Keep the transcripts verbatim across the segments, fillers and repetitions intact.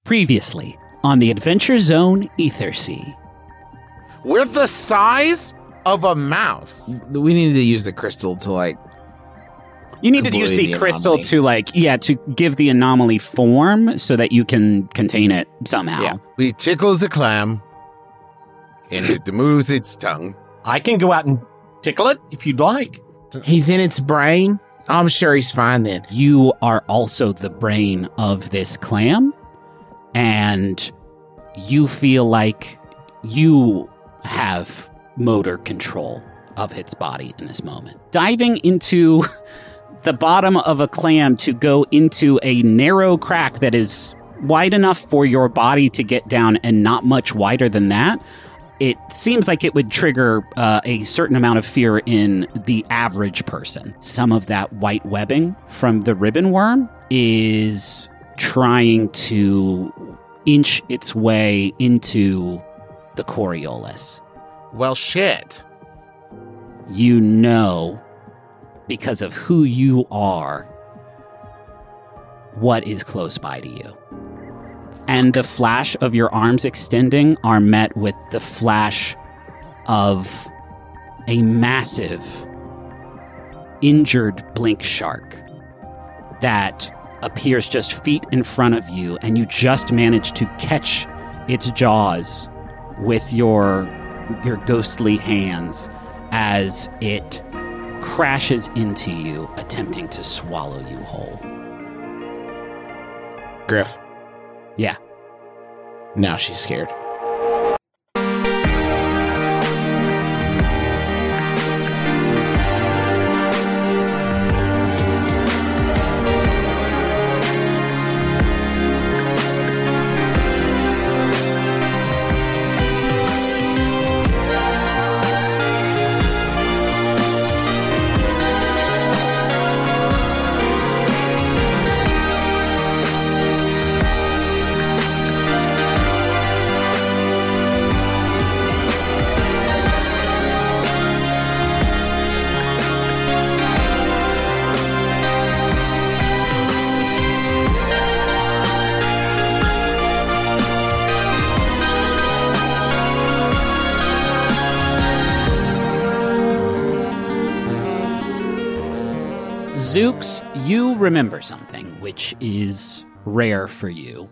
Previously on the Adventure Zone Ethersea. We're the size of a mouse. We need to use the crystal to, like... You need to use the, the crystal anomaly. to, like, yeah, to give the anomaly form so that you can contain it somehow. Yeah. We tickles the clam, and it moves its tongue. I can go out and tickle it if you'd like. He's in its brain. I'm sure he's fine then. You are also the brain of this clam, and you feel like you have motor control of its body in this moment. Diving into the bottom of a clam to go into a narrow crack that is wide enough for your body to get down and not much wider than that, it seems like it would trigger uh, a certain amount of fear in the average person. Some of that white webbing from the ribbon worm is trying to inch its way into the Coriolis. Well, shit. You know, because of who you are, what is close by to you. And the flash of your arms extending are met with the flash of a massive, injured blink shark that appears just feet in front of you, and you just manage to catch its jaws with your your ghostly hands as it crashes into you, attempting to swallow you whole. Griff. Yeah. Now she's scared. Zooks, you remember something, which is rare for you.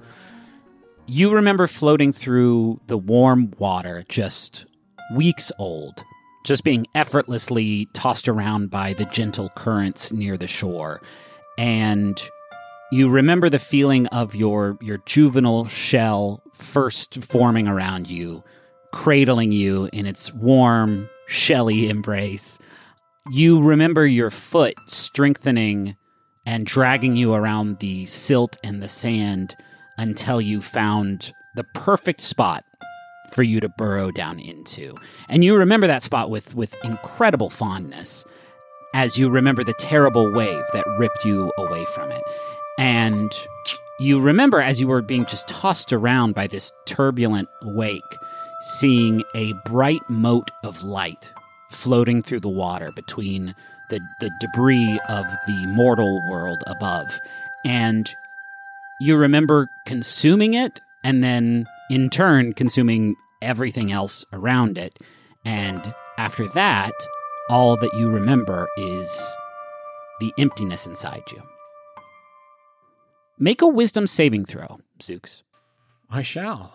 You remember floating through the warm water, just weeks old, just being effortlessly tossed around by the gentle currents near the shore. And you remember the feeling of your, your juvenile shell first forming around you, cradling you in its warm, shelly embrace. You remember your foot strengthening and dragging you around the silt and the sand until you found the perfect spot for you to burrow down into. And you remember that spot with, with incredible fondness as you remember the terrible wave that ripped you away from it. And you remember as you were being just tossed around by this turbulent wake, seeing a bright mote of light floating through the water between the, the debris of the mortal world above. And you remember consuming it, and then, in turn, consuming everything else around it. And after that, all that you remember is the emptiness inside you. Make a wisdom saving throw, Zooks. I shall.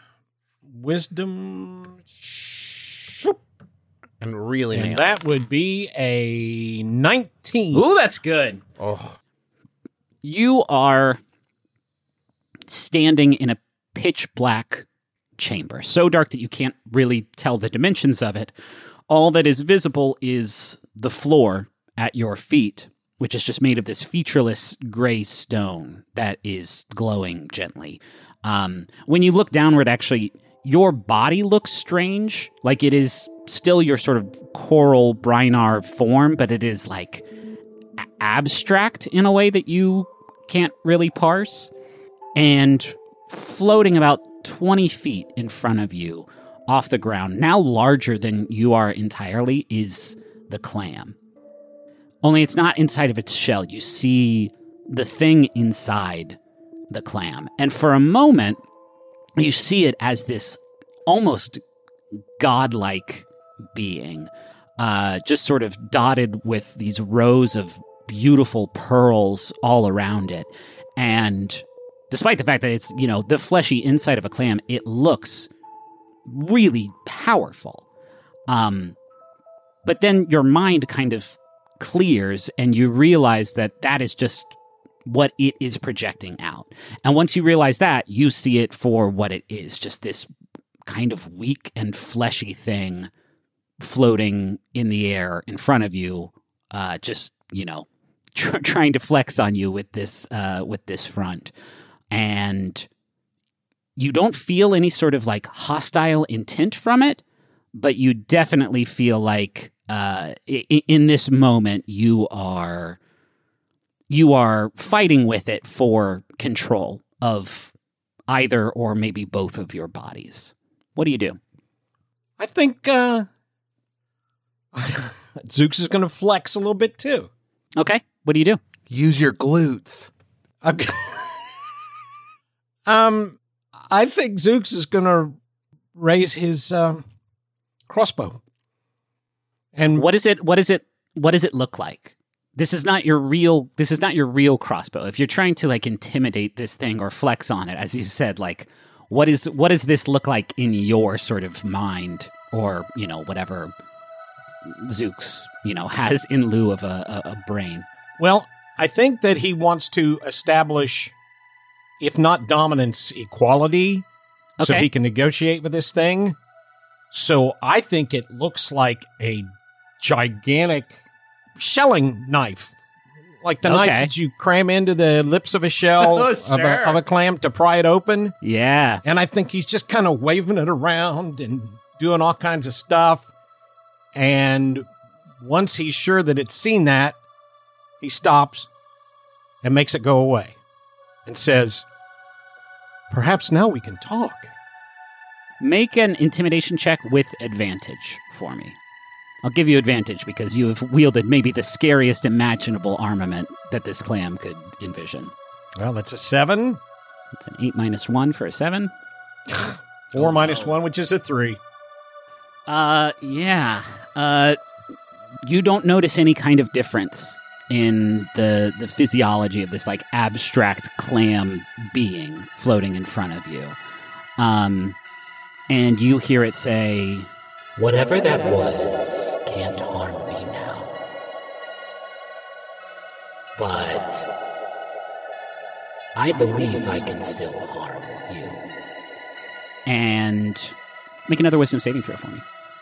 Wisdom... And really And nailed that would be a nineteen. Ooh, that's good. Oh. You are standing in a pitch black chamber, so dark that you can't really tell the dimensions of it. All that is visible is the floor at your feet, which is just made of this featureless gray stone that is glowing gently. Um, when you look downward, actually, your body looks strange, like it is still your sort of coral Brynar form, but it is like a- abstract in a way that you can't really parse. And floating about twenty feet in front of you off the ground, now larger than you are entirely, is the clam. Only it's not inside of its shell. You see the thing inside the clam. And for a moment, you see it as this almost godlike being, uh, just sort of dotted with these rows of beautiful pearls all around it. And despite the fact that it's, you know, the fleshy inside of a clam, it looks really powerful. Um, but then your mind kind of clears and you realize that that is just what it is projecting out. And once you realize that, you see it for what it is, just this kind of weak and fleshy thing floating in the air in front of you, uh, just, you know, tr- trying to flex on you with this, uh, with this front. And you don't feel any sort of like hostile intent from it, but you definitely feel like uh, in, in this moment you are you are fighting with it for control of either or maybe both of your bodies. What do you do? I think uh, Zooks is going to flex a little bit too. Okay, what do you do? Use your glutes. Okay. um, I think Zooks is going to raise his um, crossbow. And What is it? What is it? What does it look like? This is not your real. This is not your real crossbow. If you're trying to like intimidate this thing or flex on it, as you said, like what is what does this look like in your sort of mind, or you know whatever Zooks you know has in lieu of a, a, a brain? Well, I think that he wants to establish, if not dominance, equality, so Okay. he can negotiate with this thing. So I think it looks like a gigantic shelling knife, like the Okay. knife that you cram into the lips of a shell Oh, of, a, sure. of a clam to pry it open. Yeah. And I think he's just kind of waving it around and doing all kinds of stuff. And once he's sure that it's seen that, he stops and makes it go away and says, "Perhaps now we can talk." Make an intimidation check with advantage for me. I'll give you advantage because you have wielded maybe the scariest imaginable armament that this clam could envision. Well, that's a seven. It's an eight minus one for a seven. Four minus one, which is a three. Uh, yeah. Uh, you don't notice any kind of difference in the the physiology of this like abstract clam being floating in front of you. Um, and you hear it say, "Whatever that was can't harm me now. But I believe I can still harm you." And make another wisdom saving throw for me.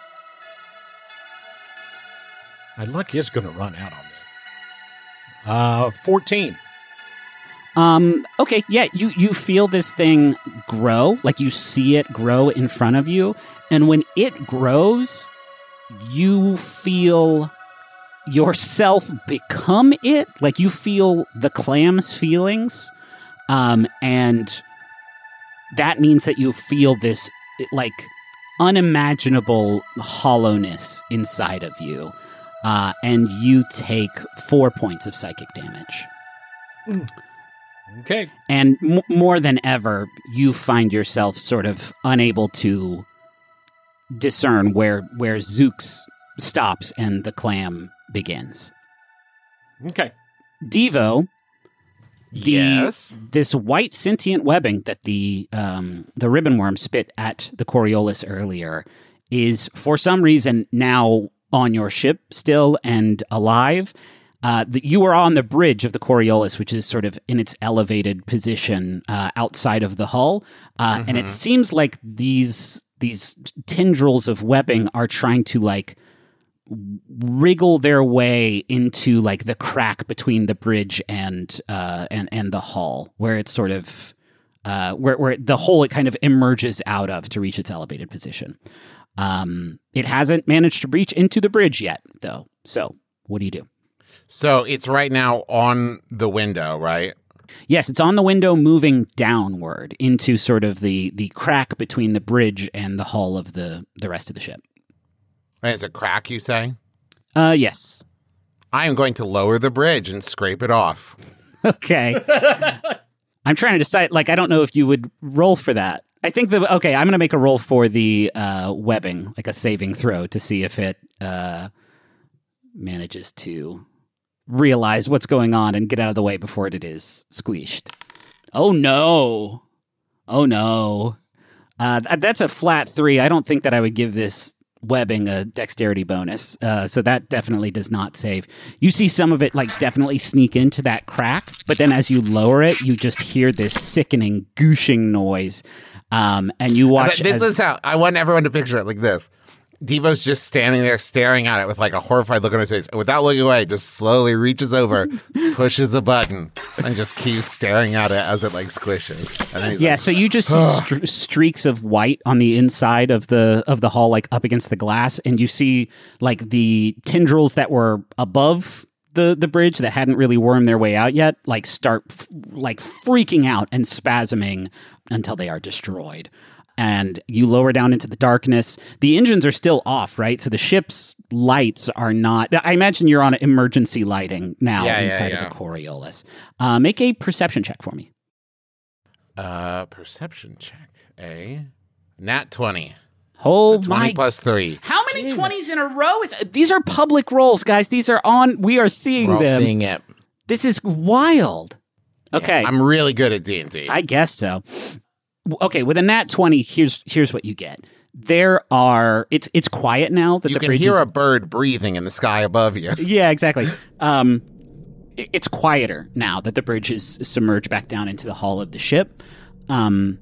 My luck is going to run out on this. Uh, fourteen. Um, okay, yeah, you, you feel this thing grow, like you see it grow in front of you, and when it grows, you feel yourself become it, like you feel the clam's feelings, um, and that means that you feel this, like, unimaginable hollowness inside of you, uh, and you take four points of psychic damage. Mm. Okay. And m- more than ever, you find yourself sort of unable to discern where where Zooks stops and the clam begins. Okay. Devo, the, Yes. this white sentient webbing that the um, the ribbon worm spit at the Coriolis earlier is, for some reason, now on your ship still and alive. Uh, the, you are on the bridge of the Coriolis, which is sort of in its elevated position uh, outside of the hull, uh, mm-hmm. and it seems like these these tendrils of webbing are trying to like wriggle their way into like the crack between the bridge and uh, and and the hull, where it's sort of uh, where where the hole it kind of emerges out of to reach its elevated position. Um, it hasn't managed to reach into the bridge yet, though. So, what do you do? So it's right now on the window, right? Yes, it's on the window moving downward into sort of the, the crack between the bridge and the hull of the, the rest of the ship. And it's a crack, you say? Uh, yes. I am going to lower the bridge and scrape it off. Okay. I'm trying to decide. Like, I don't know if you would roll for that. I think the okay. I'm going to make a roll for the uh, webbing, like a saving throw, to see if it uh, manages to realize what's going on and get out of the way before it is squished. Oh no! Oh no! Uh, that's a flat three. I don't think that I would give this webbing a dexterity bonus, uh, so that definitely does not save. You see some of it like definitely sneak into that crack, but then as you lower it, you just hear this sickening gooshing noise, um, and you watch. This as- is how I want everyone to picture it like this. Devo's just standing there staring at it with like a horrified look on his face. And without looking away, just slowly reaches over, pushes a button, and just keeps staring at it as it like squishes. And then he's yeah, like, so you just see st- streaks of white on the inside of the of the hull, like up against the glass, and you see like the tendrils that were above the the bridge that hadn't really wormed their way out yet, like start f- like freaking out and spasming until they are destroyed. And you lower down into the darkness. The engines are still off, right? So the ship's lights are not... I imagine you're on emergency lighting now Yeah, yeah, inside yeah. of the Coriolis. Uh, make a perception check for me. uh, perception check, eh? Nat twenty. Oh So twenty my... plus three. How many twenties in a row? Is, these are public rolls, guys. These are on... We are seeing We're all them. seeing it. This is wild. Okay. I'm really good at D and D. I guess so. Okay, with a nat twenty, here's here's what you get. There are it's it's quiet now that You the can bridge hear is, a bird breathing in the sky above you. yeah, exactly. Um, it- it's quieter now that the bridge is submerged back down into the hull of the ship. Um,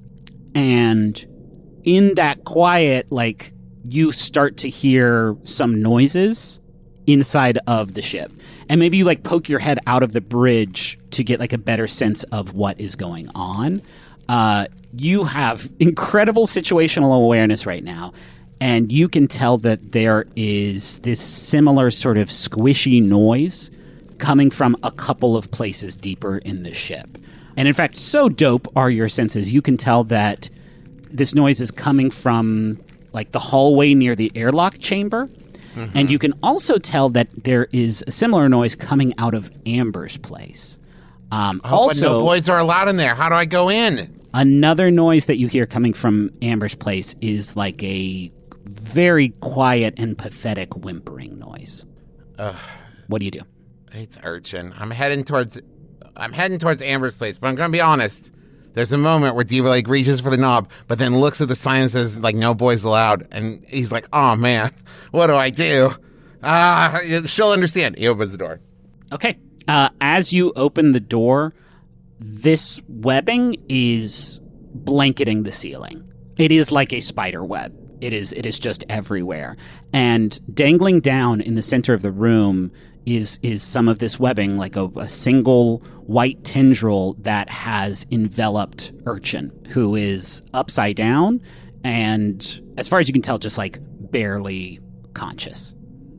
and in that quiet, like you start to hear some noises inside of the ship, and maybe you like poke your head out of the bridge to get like a better sense of what is going on. Uh, you have incredible situational awareness right now, and you can tell that there is this similar sort of squishy noise coming from a couple of places deeper in the ship. And in fact, so dope are your senses, you can tell that this noise is coming from like the hallway near the airlock chamber. Mm-hmm. And you can also tell that there is a similar noise coming out of Amber's place. Um, Oh, also, but no boys are allowed in there. How do I go in? another noise that you hear coming from Amber's place is like a very quiet and pathetic whimpering noise. Ugh. What do you do? It's urgent. I'm heading towards I'm heading towards Amber's place, but I'm gonna be honest. There's a moment where Diva like reaches for the knob, but then looks at the sign and says like no boys allowed, and he's like, oh man, what do I do? Ah, she'll understand. He opens the door. Okay. Uh, as you open the door, this webbing is blanketing the ceiling. It is like a spider web. It is it is just everywhere. And dangling down in the center of the room is is some of this webbing, like a, a single white tendril that has enveloped Urchin, who is upside down and, as far as you can tell, just like barely conscious.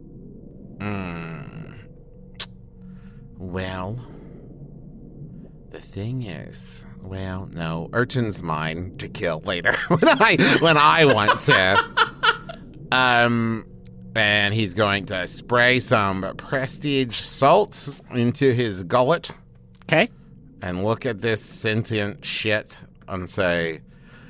Mm. Well, the thing is, well, no, Urchin's mine to kill later when I when I want to. Um, and he's going to spray some prestige salts into his gullet Okay. and look at this sentient shit and say,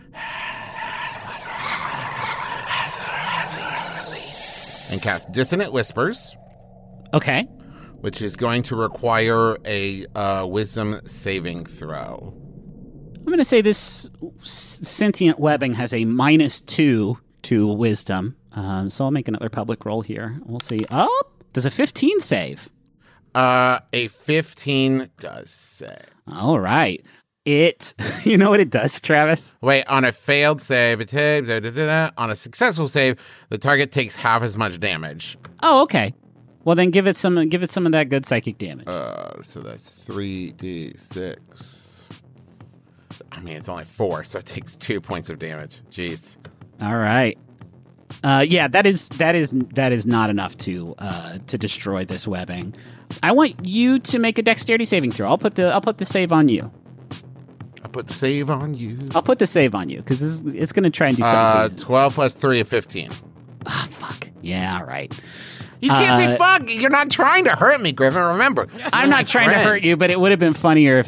and cast Dissonant Whispers, Okay. which is going to require a uh, wisdom saving throw. I'm going to say this s- sentient webbing has a minus two to wisdom. Um, so I'll make another public roll here. We'll see. Oh, does a fifteen save? Uh, a fifteen does save. All right. It, you know what it does, Travis? Wait, on a failed save, it's da, da, da, da. On a successful save, the target takes half as much damage. Oh, okay. Well, then give it some, give it some of that good psychic damage. Uh, so that's three d six. I mean, it's only four, so it takes two points of damage. Jeez. All right. Uh, yeah, that is that is that is not enough to uh, to destroy this webbing. I want you to make a dexterity saving throw. I'll put the I'll put the save on you. I put the save on you. I'll put the save on you because it's going to try and do something. Uh, crazy. twelve plus three of fifteen. Ah, fuck. Yeah, all right. You can't Uh, say fuck. You're not trying to hurt me, Griffin. Remember, I'm you're not my trying to friend. hurt you, but it would have been funnier if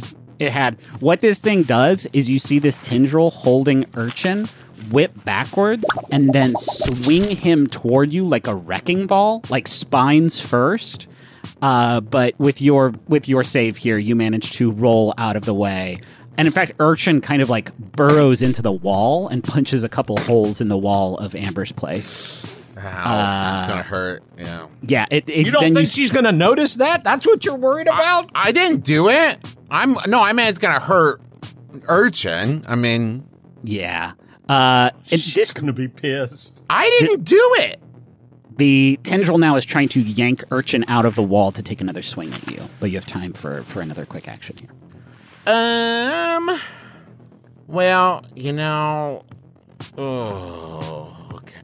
it had. What this thing does is you see this tendril holding Urchin whip backwards and then swing him toward you like a wrecking ball, like spines first. Uh, but with your with your save here, you manage to roll out of the way. And in fact, Urchin kind of like burrows into the wall and punches a couple holes in the wall of Amber's place. Ow, uh, it's gonna hurt. Yeah. Yeah. It, it, you don't then think you, she's gonna notice that? That's what you're worried about? I, I didn't do it. I'm no. I mean, it's gonna hurt Urchin. I mean, yeah. Uh, and she's this gonna be pissed. I didn't do it. The tendril now is trying to yank Urchin out of the wall to take another swing at you, but you have time for for another quick action here. Um. Well, you know. Oh, okay.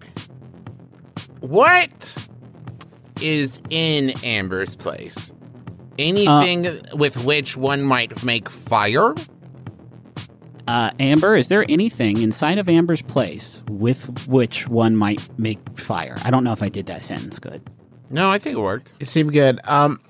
What is in Amber's place? Anything uh, with which one might make fire? Uh, Amber, is there anything inside of Amber's place with which one might make fire? I don't know if I did that sentence good. No, I think it worked. It seemed good. Um,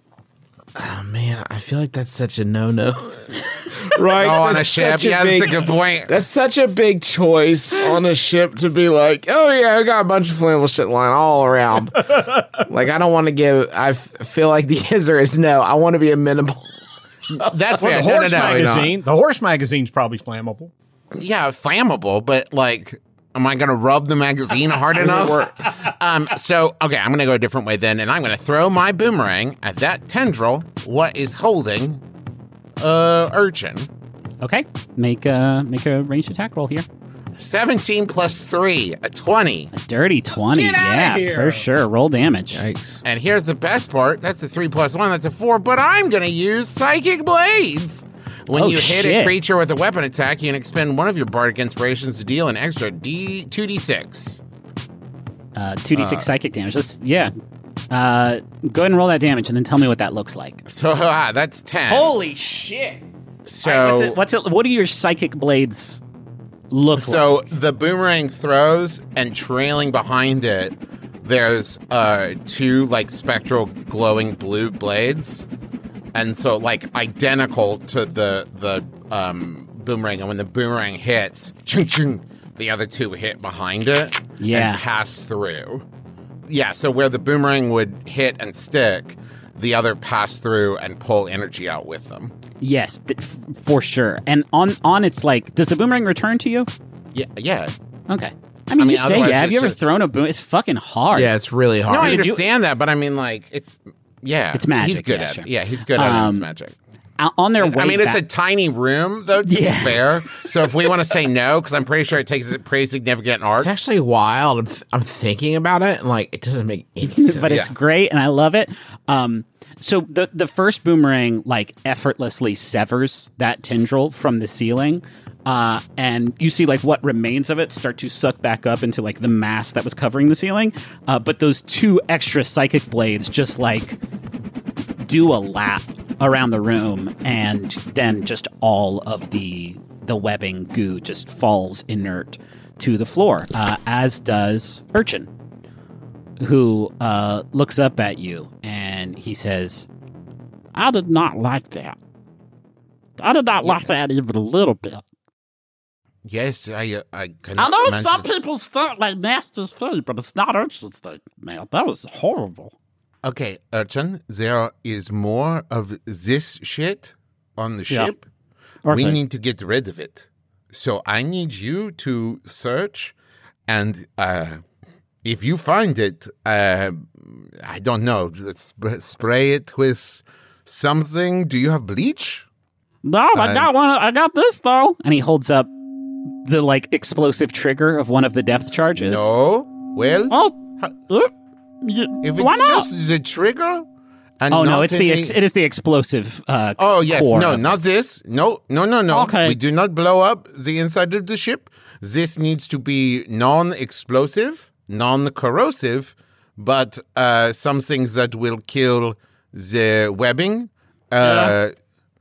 oh man, I feel like that's such a no-no. Right? Oh, on a That's ship? such a Yeah, big- that's a good point. That's such a big choice on a ship to be like, oh yeah, I got a bunch of flammable shit lying all around. Like, I don't want to give. I f- feel like the answer is no. I want to be amenable. That's Well, fair. the No, no, horse no, magazine. The horse magazine's probably flammable. Yeah, flammable, but like, am I going to rub the magazine hard enough? um, so, okay, I'm going to go a different way then, and I'm going to throw my boomerang at that tendril, what is holding uh, Urchin. Okay, make a make a ranged attack roll here. seventeen plus three, a twenty. A dirty twenty, Get outta yeah, here. for sure. Roll damage. Yikes. And here's the best part. That's a three plus one, that's a four, but I'm going to use Psychic Blades. When Oh, you hit shit. a creature with a weapon attack, you can expend one of your bardic inspirations to deal an extra D two d six. Uh, two d six psychic damage. Let's yeah. Uh, go ahead and roll that damage, and then tell me what that looks like. So ah, that's ten. Holy shit! So All right, what's it? What's it? What do your psychic blades look So like? the boomerang throws, and trailing behind it, there's uh, two like spectral glowing blue blades, and so like identical to the the um, boomerang. And when the boomerang hits, chung chung, the other two hit behind it Yeah. and pass through. Yeah, so where the boomerang would hit and stick, the other pass through and pull energy out with them. Yes, th- f- for sure. And on on its like, does the boomerang return to you? Yeah, yeah. Okay. I mean, mean, you say otherwise yeah. Have it's you ever just- thrown a boom? It's fucking hard. Yeah, it's really hard. No, I Did you- understand that, but I mean, like, it's yeah, It's magic, He's good yeah, at sure. it. Yeah, he's good at it. It's Um, magic. O- On their way. I mean, it's a back- tiny room, though. To Yeah. be fair, so if we want to say no, because I'm pretty sure it takes a pretty significant arc. It's actually wild. I'm, th- I'm thinking about it, and like, it doesn't make any sense. but it's Yeah. great and I love it. Um, so the the first boomerang like effortlessly severs that tendril from the ceiling, uh, and you see like what remains of it start to suck back up into like the mass that was covering the ceiling. Uh, but those two extra psychic blades just like do a lap around the room, and then just all of the the webbing goo just falls inert to the floor, uh, as does Urchin, who uh, looks up at you and he says, I did not like that. I did not like that even a little bit. Yes, I uh, I can. I know imagine- some people start like nasty thing, but it's not Urchin's thing, man. That was horrible. Okay, Urchin, there is more of this shit on the Yeah. ship. Okay. We need to get rid of it. So I need you to search, and uh, if you find it, uh, I don't know, sp- spray it with something. Do you have bleach? No, I got one. I got this though. And he holds up the like explosive trigger of one of the depth charges. No. Well, Oh, uh, y- if why it's not? just the trigger, and Oh no, not it's the any- ex- it is the explosive. Uh, Oh, yes. core No, of not this. No, no, no, no. Okay. We do not blow up the inside of the ship. This needs to be non-explosive, non-corrosive, but uh, some things that will kill the webbing. Uh,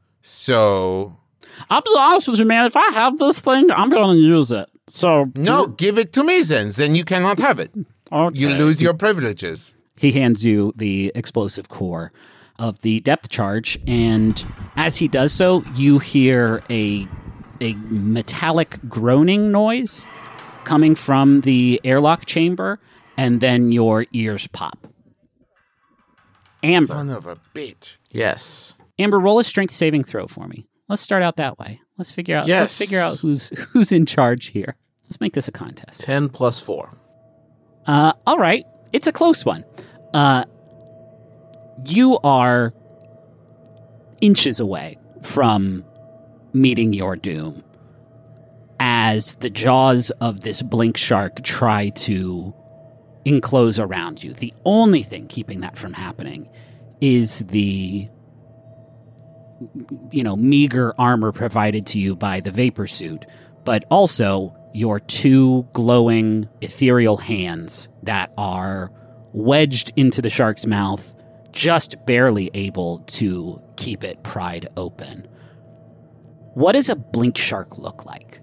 So, I'll be honest with you, man. If I have this thing, I'm going to use it. So no, give it to me then. Then you cannot have it. okay. You lose your privileges. He hands you the explosive core. of the depth charge, and as he does so, you hear a a metallic groaning noise coming from the airlock chamber, and then your ears pop. Amber. Son of a bitch. Yes. Amber, roll a strength saving throw for me. Let's start out that way. Let's figure out Yes. let's figure out who's who's in charge here. Let's make this a contest. ten plus four. Uh, all right. It's a close one. Uh, you are inches away from meeting your doom as the jaws of this blink shark try to enclose around you. The only thing keeping that from happening is the, you know, meager armor provided to you by the vapor suit, but also your two glowing ethereal hands that are wedged into the shark's mouth, just barely able to keep it pried open. What does a blink shark look like?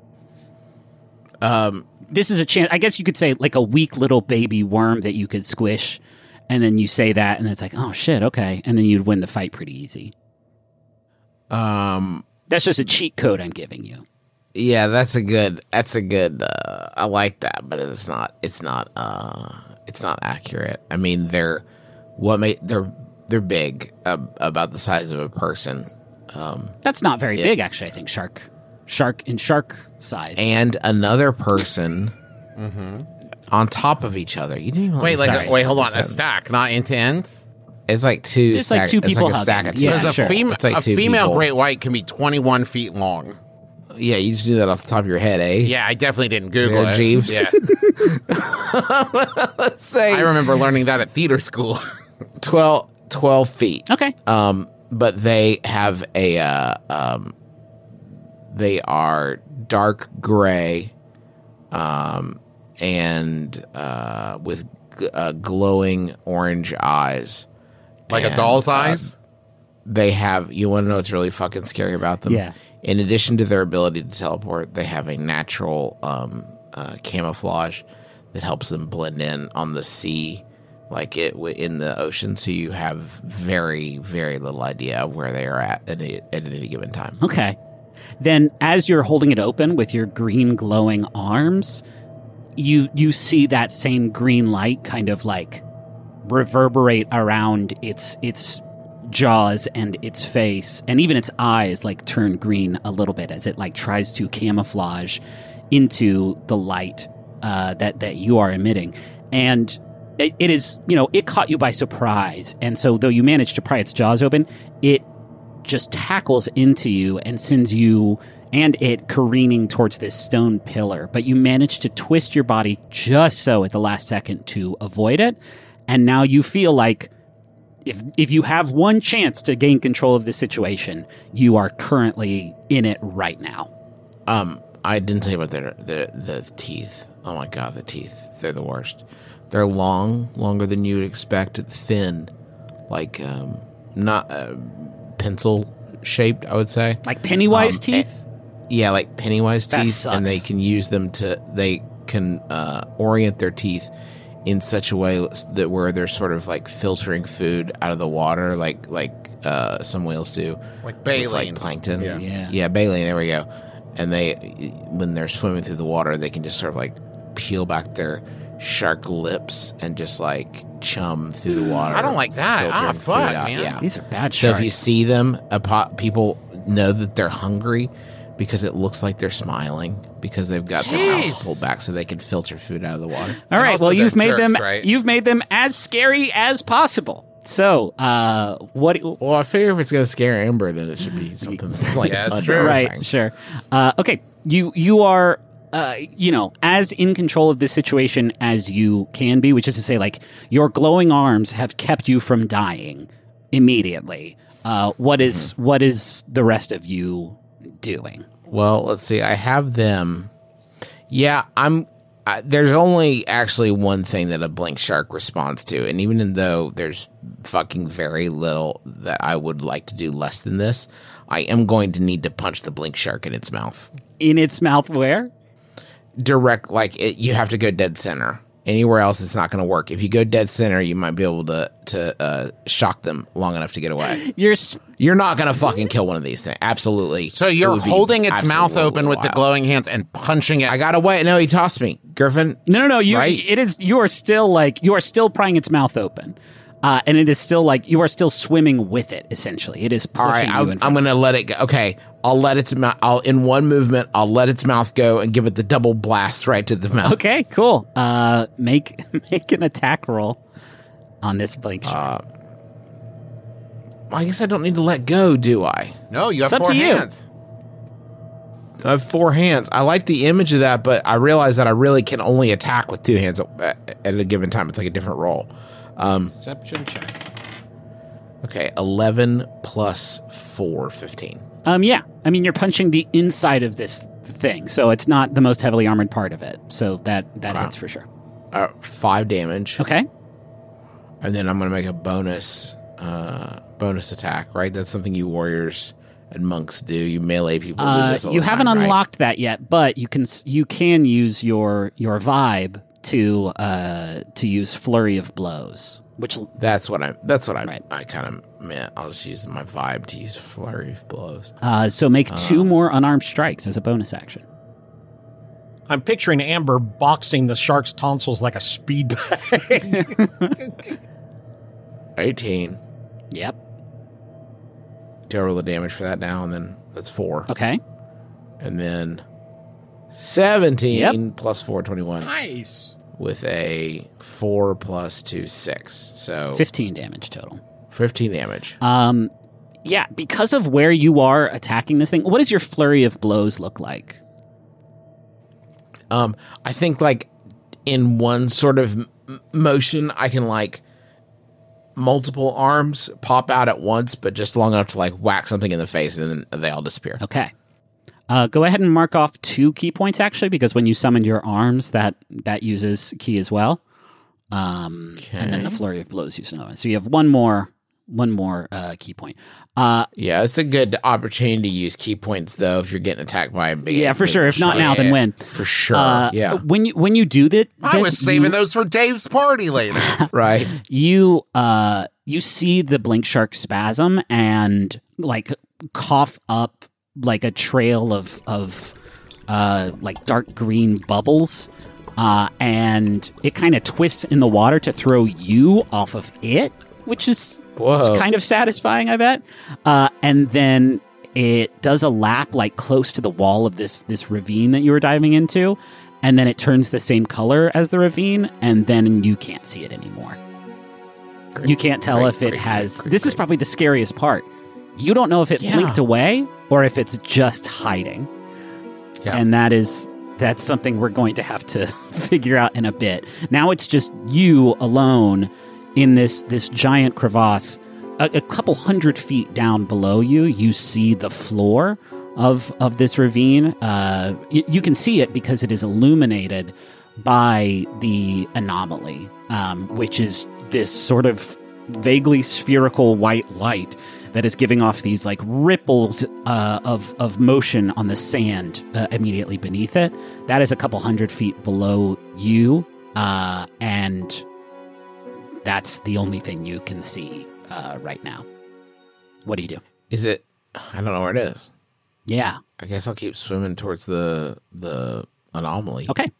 Um, This is a chance. I guess you could say like a weak little baby worm that you could squish, and then you say that, and it's like, oh shit, okay, and then you'd win the fight pretty easy. um, That's just a cheat code I'm giving you. yeah, that's a good. That's a good. Uh, I like that, but it's not. It's not. Uh, it's not accurate. I mean, they're what made they're they're big, uh, about the size of a person. Um, That's not very Yeah. big, actually. I think shark, shark in shark size. and another person on top of each other. You didn't even let Wait, me like finish a, wait, hold that on. A sentence. stack, not end to end. It's like two. It's like stack- two it's people like a stack hugging. of two. Yeah, Because a, sure. fem- It's like a two female people. great white can be twenty-one feet long. Yeah, you just do that off the top of your head, eh? Yeah, I definitely didn't Google There, it. Jeeves. Yeah, Let's say I remember learning that at theater school. twelve, twelve feet. Okay. Um, but they have a. Uh, um, they are dark gray, um, and uh, with g- uh, glowing orange eyes. Like a And, doll's uh, eyes? They have. You want to know what's really fucking scary about them? Yeah. In addition to their ability to teleport, they have a natural um, uh, camouflage that helps them blend in on the sea, like it w- in the ocean. So you have very, very little idea of where they are at at, a, at any given time. Okay. Then as you're holding it open with your green glowing arms, you you see that same green light kind of like reverberate around its its jaws and its face, and even its eyes like turn green a little bit as it like tries to camouflage into the light uh, that that you are emitting. And it, it is, you know, it caught you by surprise, and so though you managed to pry its jaws open, it just tackles into you and sends you and it careening towards this stone pillar. But you manage to twist your body just so at the last second to avoid it. And now you feel like if if you have one chance to gain control of the situation, you are currently in it right now. Um, I didn't tell you about their the the teeth. Oh my god, the teeth. They're the worst. They're long, longer than you would expect, thin, like um, not uh, pencil shaped, I would say. Like Pennywise Um, teeth? Yeah, like Pennywise That teeth, sucks. and they can use them to. They can uh, orient their teeth in such a way that where they're sort of like filtering food out of the water, like like uh, some whales do, Like with, baleen. like plankton. Yeah. Yeah. yeah, baleen. There we go. And they, when they're swimming through the water, they can just sort of like peel back their shark lips and just like chum through the water. I don't like that. filtering Ah, food fuck, out. man. Yeah. These are bad So sharks. if you see them, a pot, people know that they're hungry because it looks like they're smiling because they've got their Jeez. mouths pulled back so they can filter food out of the water. All right, also well they're you've made jerks, them right? you've made them as scary as possible. So, uh what Well, I figure if it's going to scare Amber, then it should be something that's like Yeah, it's un- true. horrifying. Right, sure. Uh, okay, you you are, uh, you know, as in control of this situation as you can be, which is to say, like, your glowing arms have kept you from dying immediately. Uh, what is what is the rest of you doing? Well, let's see. I have them. Yeah, I'm. I, there's only actually one thing that a blink shark responds to, and even though there's fucking very little that I would like to do less than this, I am going to need to punch the blink shark in its mouth. In its mouth, where? Direct, like it, you have to go dead center. Anywhere else, it's not going to work. If you go dead center, you might be able to to uh, shock them long enough to get away. You're sp- You're not going to fucking kill one of these things. Absolutely. So It you're would be holding its mouth absolutely open with the wild. glowing hands and punching it. I got away. No, he tossed me. Griffin. no, no, no. You, Right? it is. You are still like you are still prying its mouth open, uh, and it is still like you are still swimming with it. Essentially, it is pushing All right, you. I'm, in I'm front. going to let it go. Okay, I'll let its mouth. I'll in one movement. I'll let its mouth go and give it the double blast right to the mouth. Okay, cool. Uh, make make an attack roll on this blink shark. I guess I don't need to let go, do I? no, you have It's up four to you. hands. I have four hands. I like the image of that, but I realize that I really can only attack with two hands at, at a given time. It's like a different roll. Perception check. Okay, eleven plus four, fifteen. Um, yeah. I mean, you're punching the inside of this thing, so it's not the most heavily armored part of it. So that that Wow. hits for sure. Uh, five damage. Okay. And then I'm going to make a bonus uh, bonus attack, right? That's something you warriors and monks do. You melee people do Uh, this all you the haven't time, right? unlocked that yet, but you can s- you can use your your vibe to uh to use flurry of blows, which That's what I. That's what I. Right. I kind of meant. I'll just use my vibe to use flurry of blows. uh so make two more unarmed strikes as a bonus action. I'm picturing Amber boxing the shark's tonsils like a speed bag. Eighteen. Yep. Do I roll the damage for that now? And then that's four. Okay. And then seventeen Yep. plus four, twenty-one. Nice. With a four plus two, six. So fifteen damage total. fifteen damage. Um, yeah, because of where you are attacking this thing, what does your flurry of blows look like? Um, I think like in one sort of m- motion, I can like multiple arms pop out at once, but just long enough to like whack something in the face, and then they all disappear. Okay. Uh, go ahead and mark off two key points, actually, because when you summon your arms, that that uses key as well. Um, And then the Okay. flurry of blows uses another one. So you have one more, one more uh, key point. Uh, Yeah, it's a good opportunity to use key points though if you're getting attacked by a big. Yeah, for sure. If not now, then giant. when? For sure. uh, yeah. When you when you do that, I was this, saving you, those for Dave's party later. Right. you uh you see the blink shark spasm and like cough up like a trail of of uh like dark green bubbles, uh and it kind of twists in the water to throw you off of it, which is Whoa. kind of satisfying, I bet. Uh and then it does a lap like close to the wall of this this ravine that you were diving into, and then it turns the same color as the ravine, and then you can't see it anymore. Great, You can't tell great, if it great, has. great, great, this is great. probably the scariest part. You don't know if it Yeah. blinked away or if it's just hiding. Yeah. And that is that's something we're going to have to figure out in a bit. Now it's just you alone in this this giant crevasse. A, a couple hundred feet down below you, you see the floor of of this ravine. Uh, y- you can see it because it is illuminated by the anomaly, um, which is this sort of vaguely spherical white light that is giving off these like ripples uh, of of motion on the sand uh, immediately beneath it. That is a couple hundred feet below you, uh, and that's the only thing you can see uh, right now. What do you do? Is it? I don't know where it is. Yeah. I guess I'll keep swimming towards the the anomaly. Okay.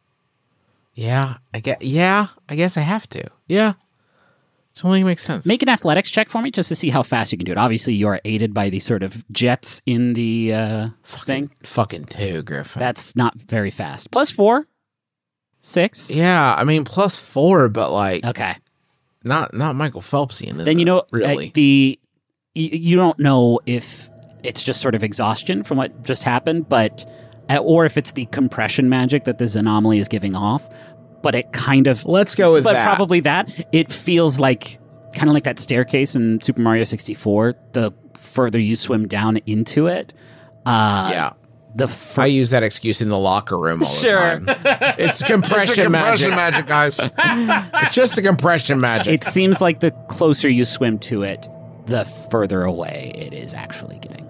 Yeah, I get. Yeah, I guess I have to. Yeah, it only makes sense. Make an athletics check for me just to see how fast you can do it. Obviously, you are aided by the sort of jets in the uh, fucking, thing. fucking two, Griffin. That's not very fast. Plus four. Six. yeah. I mean, plus four, but like Okay. not not Michael Phelpsian. Is Then you it? know uh, really. the you, you don't know if it's just sort of exhaustion from what just happened, but uh, or if it's the compression magic that this anomaly is giving off. But it kind of Let's go with but that. probably that. It feels like kind of like that staircase in Super Mario sixty-four. The further you swim down into it, uh, yeah. the I fur- use that excuse in the locker room all Sure. the time. It's compression, It's a compression magic. magic, guys. It's just a compression magic. it seems like the closer you swim to it, the further away it is actually getting.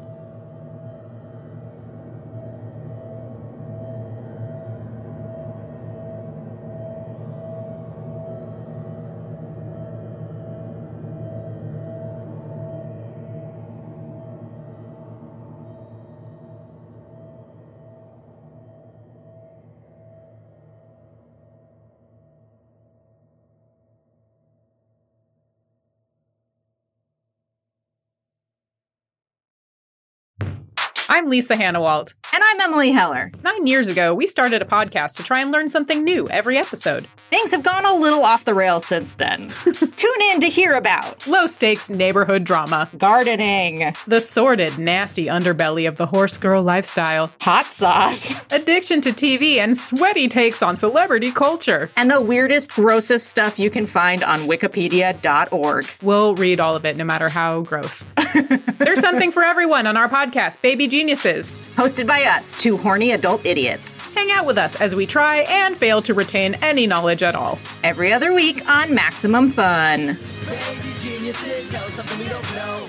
I'm Lisa Hannawalt. And I'm Emily Heller. Nine years ago, we started a podcast to try and learn something new every episode. Things have gone a little off the rails since then. Tune in to hear about low-stakes neighborhood drama, gardening, the sordid, nasty underbelly of the horse girl lifestyle, hot sauce, addiction to T V, and sweaty takes on celebrity culture, and the weirdest, grossest stuff you can find on wikipedia dot org. We'll read all of it, no matter how gross. There's something for everyone on our podcast, Baby Geniuses. Hosted by us, two horny adult idiots. Hang out with us as we try and fail to retain any knowledge at all. Every other week on Maximum Fun. Baby Geniuses, tell us something we don't know.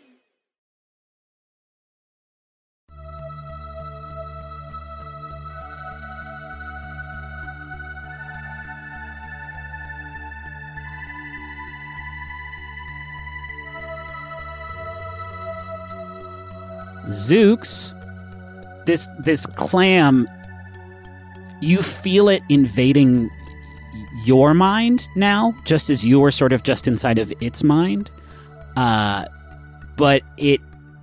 Zooks, this this clam, you feel it invading your mind now, just as you were sort of just inside of its mind. Uh, but it,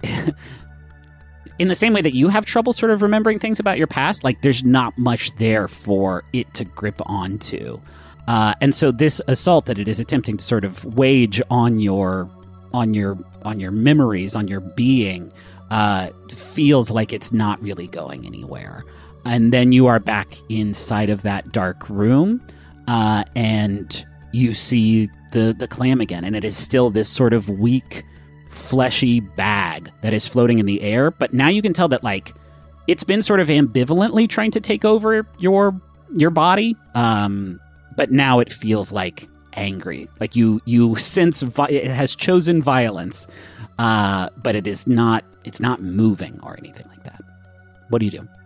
in the same way that you have trouble sort of remembering things about your past, like there's not much there for it to grip onto. Uh, and so this assault that it is attempting to sort of wage on your on your on your memories, on your being, uh, feels like it's not really going anywhere. And then you are back inside of that dark room, uh, and you see the, the clam again. And it is still this sort of weak, fleshy bag that is floating in the air. But now you can tell that, like, it's been sort of ambivalently trying to take over your your body. Um, but now it feels like angry. Like you you sense vi- it has chosen violence, uh, but it is not. It's not moving or anything like that. What do you do?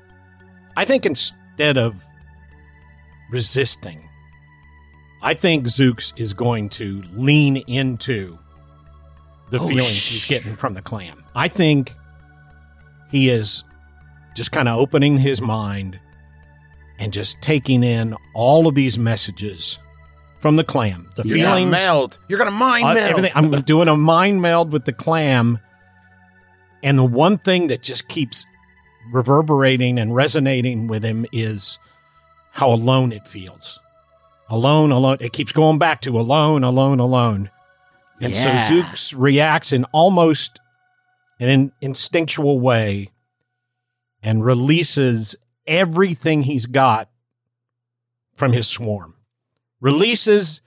I think instead of resisting, I think Zooks is going to lean into the Oh, feelings sh- he's getting from the clam. I think he is just kind of opening his mind and just taking in all of these messages from the clam. The You're feelings, gonna meld. You're gonna mind uh, meld. everything. I'm doing a mind meld with the clam. And the one thing that just keeps reverberating and resonating with him is how alone it feels. Alone, alone. It keeps going back to alone, alone, alone. And Yeah. so Zooks reacts in almost an instinctual way and releases everything he's got from his swarm. Releases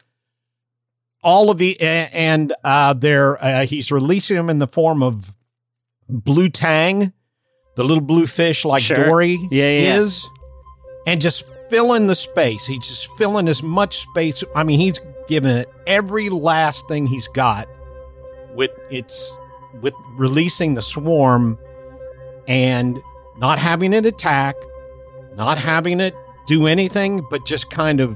all of the, and uh, they're, uh, he's releasing them in the form of blue tang, the little blue fish like Sure. Dory Yeah, yeah, is, and just filling the space. He's just filling as much space. I mean, he's given it every last thing he's got with its with releasing the swarm and not having it attack, not having it do anything, but just kind of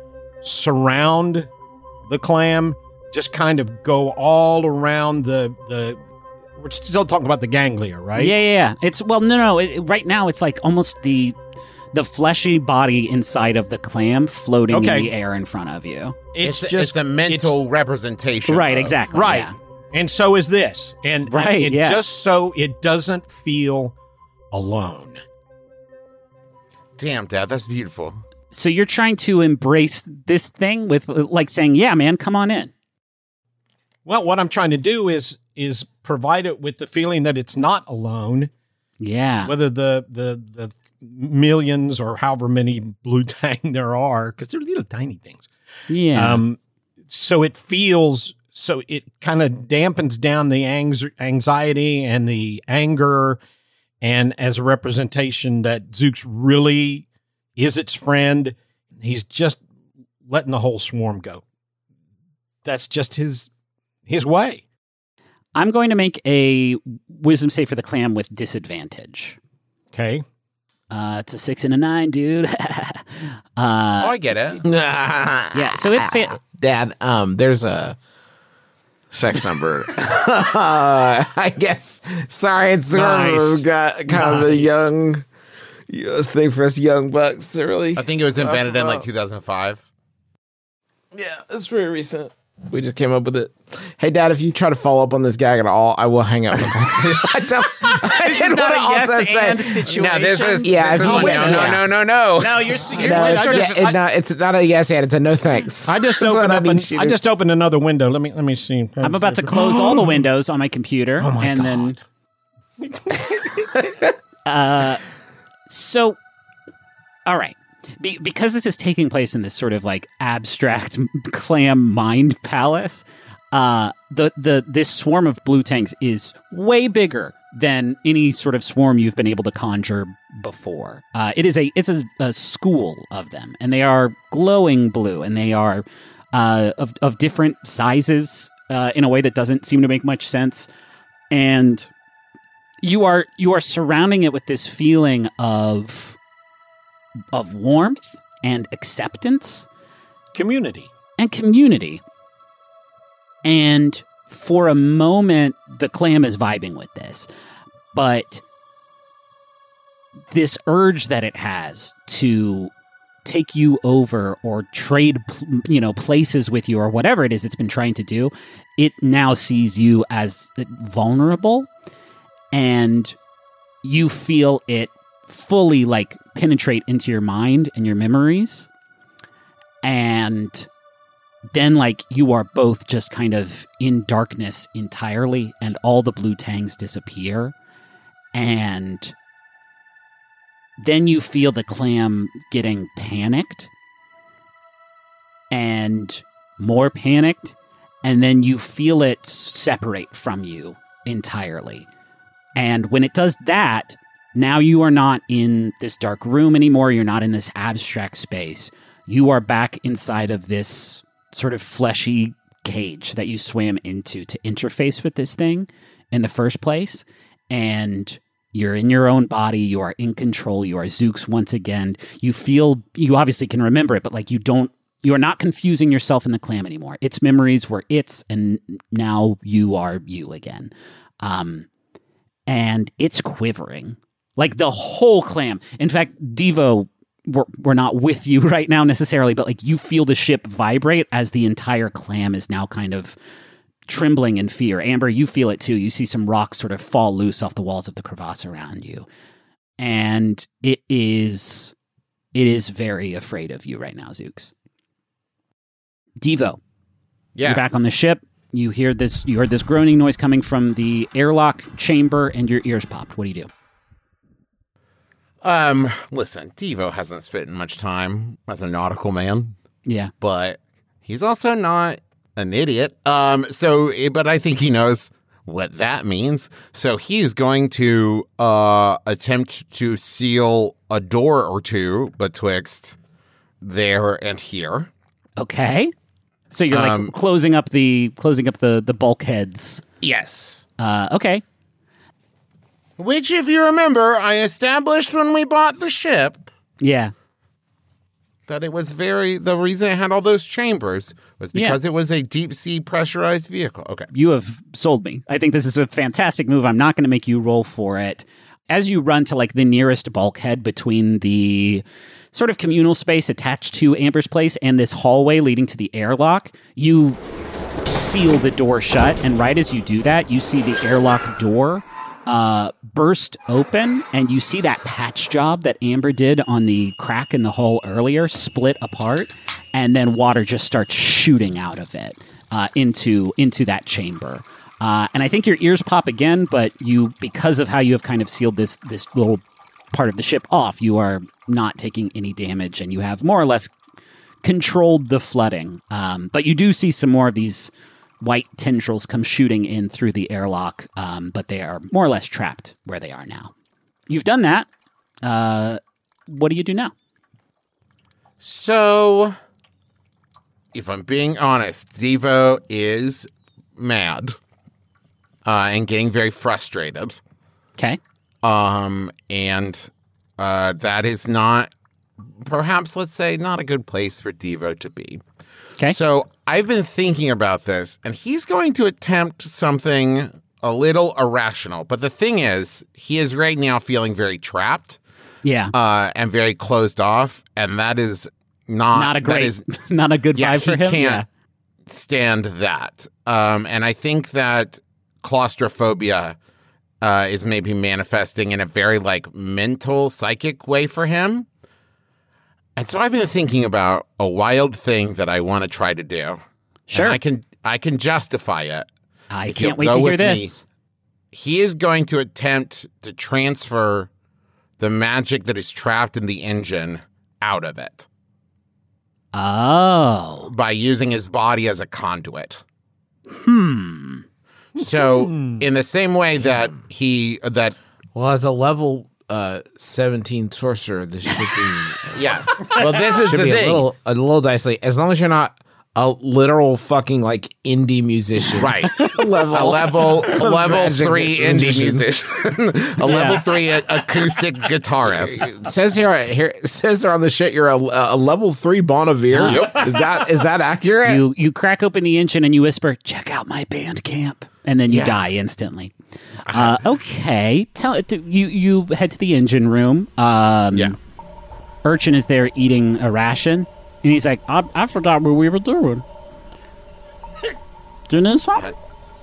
surround the clam, just kind of go all around the the. We're still talking about the ganglia, right? Yeah, yeah, yeah. It's well, no, no. It, right now, it's like almost the the fleshy body inside of the clam floating Okay. in the air in front of you. It's, it's, just it's the mental representation. Right, of- exactly. right, yeah. and so is this, and Right, and yeah. just so it doesn't feel alone. Damn, Dad, that's beautiful. So you're trying to embrace this thing with, like, saying, "Yeah, man, come on in." Well, what I'm trying to do is is provide it with the feeling that it's not alone. Yeah. Whether the the the millions or however many blue tang there are, because they're little tiny things. Yeah. Um, so it feels so it kind of dampens down the anx- anxiety and the anger, and as a representation that Zooks really is its friend, he's just letting the whole swarm go. That's just his his way. I'm going to make a wisdom save for the clam with disadvantage. Okay. Uh, it's a six and a nine, dude. uh, Oh, I get it. yeah. So it fa- Dad, um, there's a sex number. I guess. Sorry, it's sort Nice. of got kind of a Nice. young yeah, thing for us young bucks to really. I think it was invented in like about. two thousand five. Yeah, it's pretty recent. We just came up with it. Hey, Dad, if you try to follow up on this gag at all, I will hang up. I don't. I This is didn't not a want to yes also say. and situation. No, this is Yeah, this if is you like, went- no, no, yeah. no, no, no. No, you're, you're No, just, it's, just- yeah, it, no, it's not a yes and. It's a no thanks. I just That's opened what I up. need An, you I to- just opened another window. Let me let me see. I'm about to close all the windows on my computer, Oh my and God. then. uh, so, all right, Be- because this is taking place in this sort of like abstract clam mind palace. Uh, the the this swarm of blue tanks is way bigger than any sort of swarm you've been able to conjure before. Uh, it is a it's a, a school of them, and they are glowing blue, and they are uh, of of different sizes uh, in a way that doesn't seem to make much sense. And you are you are surrounding it with this feeling of of warmth and acceptance Community. and community. And for a moment, the clam is vibing with this. But this urge that it has to take you over or trade, you know, places with you or whatever it is it's been trying to do, it now sees you as vulnerable, and you feel it fully like penetrate into your mind and your memories. And then, like, you are both just kind of in darkness entirely, and all the blue tangs disappear. And then you feel the clam getting panicked, and more panicked, and then you feel it separate from you entirely. And when it does that, now you are not in this dark room anymore. You're not in this abstract space. You are back inside of this sort of fleshy cage that you swam into to interface with this thing in the first place. And you're in your own body. You are in control. You are Zooks once again. You feel, you obviously can remember it, but like you don't, you are not confusing yourself in the clam anymore. Its memories were its, and now you are you again. Um, and it's quivering. Like the whole clam. In fact, Devo, we're, we're not with you right now necessarily, but like you feel the ship vibrate as the entire clam is now kind of trembling in fear. Amber, you feel it too. You see some rocks sort of fall loose off the walls of the crevasse around you. And it is it is very afraid of you right now, Zooks. Devo, Yes. you're back on the ship. You hear this you heard this groaning noise coming from the airlock chamber, and your ears popped. What do you do? Um, listen, Devo hasn't spent much time as a nautical man, Yeah. but he's also not an idiot. Um, so, eh, but I think he knows what that means. So he's going to uh attempt to seal a door or two betwixt there and here. Okay. So you're like Um, closing up the closing up the the bulkheads. Yes. Uh, okay. Which, if you remember, I established when we bought the ship Yeah. that it was very, the reason it had all those chambers was Yeah. because it was a deep sea pressurized vehicle. Okay. You have sold me. I think this is a fantastic move. I'm not going to make you roll for it. As you run to like the nearest bulkhead between the sort of communal space attached to Amber's place and this hallway leading to the airlock, you seal the door shut. And right as you do that, you see the airlock door uh, burst open, and you see that patch job that Amber did on the crack in the hull earlier split apart, and then water just starts shooting out of it uh, into into that chamber. Uh, and I think your ears pop again, but you, because of how you have kind of sealed this this little part of the ship off, you are not taking any damage, and you have more or less controlled the flooding. Um, but you do see some more of these white tendrils come shooting in through the airlock, um, but they are more or less trapped where they are now. You've done that. Uh, what do you do now? So, if I'm being honest, Devo is mad uh, and getting very frustrated. Okay. Um, and uh, that is not, perhaps, let's say, not a good place for Devo to be. Okay. So I've been thinking about this, and he's going to attempt something a little irrational. But the thing is, he is right now feeling very trapped Yeah. uh, and very closed off, and that is not not a that great, is- not a good yeah, vibe for he him. can't. stand that. Um, and I think that claustrophobia uh, is maybe manifesting in a very like mental, psychic way for him. And so I've been thinking about a wild thing that I want to try to do. Sure. And I can I can justify it. I If you'll can't wait go to hear with me. this. He is going to attempt to transfer the magic that is trapped in the engine out of it Oh. by using his body as a conduit. Hmm. So, in the same way that he that Well, as a level uh, seventeen sorcerer, this should be yes, well, this is should the be thing, a little a little dicey. As long as you're not a literal fucking like indie musician, right? level A level a level Magic three indie musician. musician, a level three a- acoustic guitarist. It says here, here it says there on the shit you're a, a level three Bon Iver. Is that is that accurate? You you crack open the engine and you whisper, "Check out my band camp," and then you Yeah. die instantly. Uh, okay, tell it. You you head to the engine room. Um, Yeah. Urchin is there eating a ration, and he's like, "I, I forgot what we were doing." Doing something?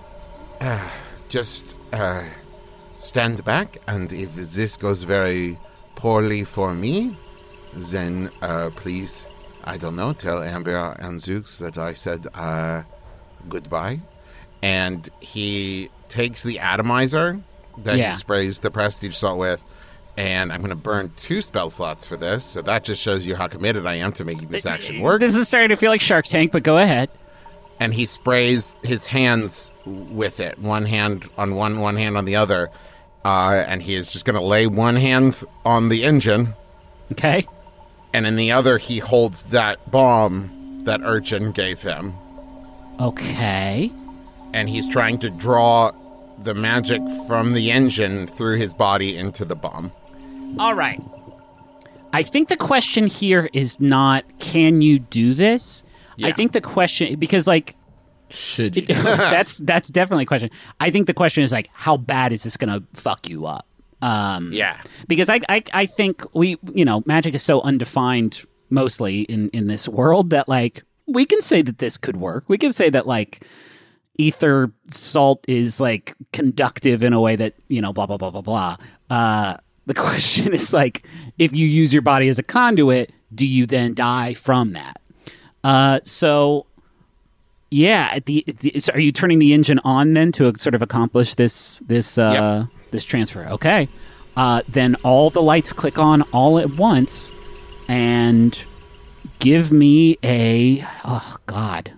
Just uh, stand back, and if this goes very poorly for me, then uh, please, I don't know, tell Amber and Zooks that I said uh, goodbye. And he takes the atomizer that Yeah. he sprays the prestige salt with, and I'm going to burn two spell slots for this. So that just shows you how committed I am to making this action work. This is starting to feel like Shark Tank, but go ahead. And he sprays his hands with it, one hand on one, one hand on the other. Uh, and he is just going to lay one hand on the engine, Okay. and in the other, he holds that bomb that Urchin gave him. Okay. And he's trying to draw the magic from the engine through his body into the bomb. All right. I think the question here is not, can you do this? I Yeah. think the question, because like, Should you? that's that's definitely a question. I think the question is like, how bad is this going to fuck you up? Um, Yeah. Because I, I I think we, you know, magic is so undefined mostly in, in this world that like, we can say that this could work. We can say that like ether salt is like conductive in a way that, you know, blah, blah, blah, blah, blah. Uh, the question is like, if you use your body as a conduit, do you then die from that? Uh, so yeah, at the, the so are you turning the engine on then to sort of accomplish this this uh, this transfer? Okay, uh, then all the lights click on all at once, and give me a oh god,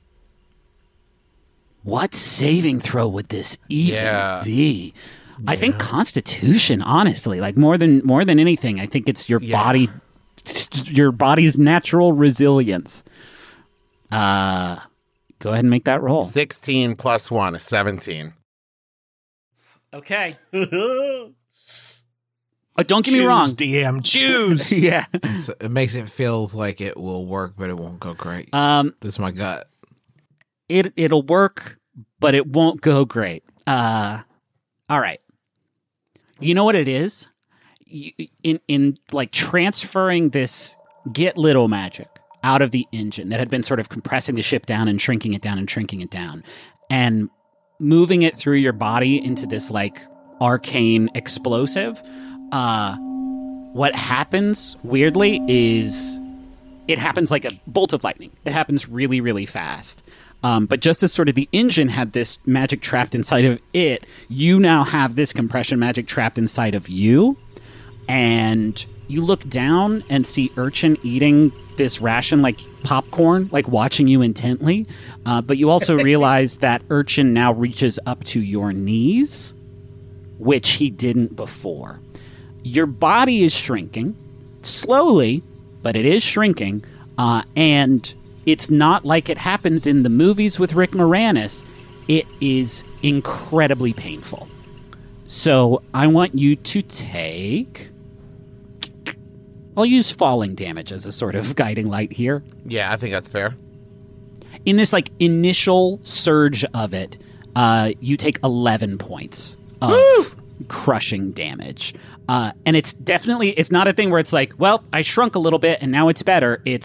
what saving throw would this even Yeah. be? I think Constitution, honestly, like more than more than anything, I think it's your Yeah. body, your body's natural resilience. Uh, go ahead and make that roll. sixteen plus one is seventeen. Okay. Oh, don't get me wrong. Choose, D M, choose. Yeah. So it makes it feels like it will work, but it won't go great. Um, That's my gut. it it'll work, but it won't go great. Uh, all right. You know what it is? You, in in like transferring this get little magic out of the engine that had been sort of compressing the ship down and shrinking it down and shrinking it down, and moving it through your body into this like arcane explosive. Uh, what happens weirdly is it happens like a bolt of lightning. It happens really, really fast. Um, but just as sort of the engine had this magic trapped inside of it, you now have this compression magic trapped inside of you. And you look down and see Urchin eating this ration like popcorn, like watching you intently. Uh, but you also realize that Urchin now reaches up to your knees, which he didn't before. Your body is shrinking slowly, but it is shrinking. Uh, and it's not like it happens in the movies with Rick Moranis. It is incredibly painful. So I want you to take... I'll use falling damage as a sort of guiding light here. Yeah, I think that's fair. In this like initial surge of it, uh, you take eleven points of Woo! crushing damage. Uh, and it's definitely, it's not a thing where it's like, well, I shrunk a little bit and now it's better. It's,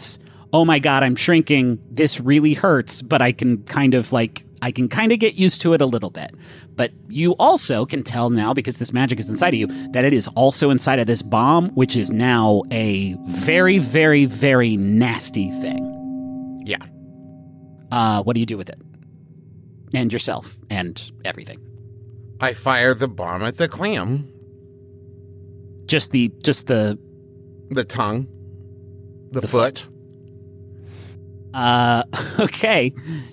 oh my God, I'm shrinking. This really hurts, but I can kind of like, I can kind of get used to it a little bit. But you also can tell now, because this magic is inside of you, that it is also inside of this bomb, which is now a very, very, very nasty thing. Yeah. Uh, what do you do with it? And yourself and everything. I fire the bomb at the clam. Just the, just the... The tongue. The, The foot. Uh, okay.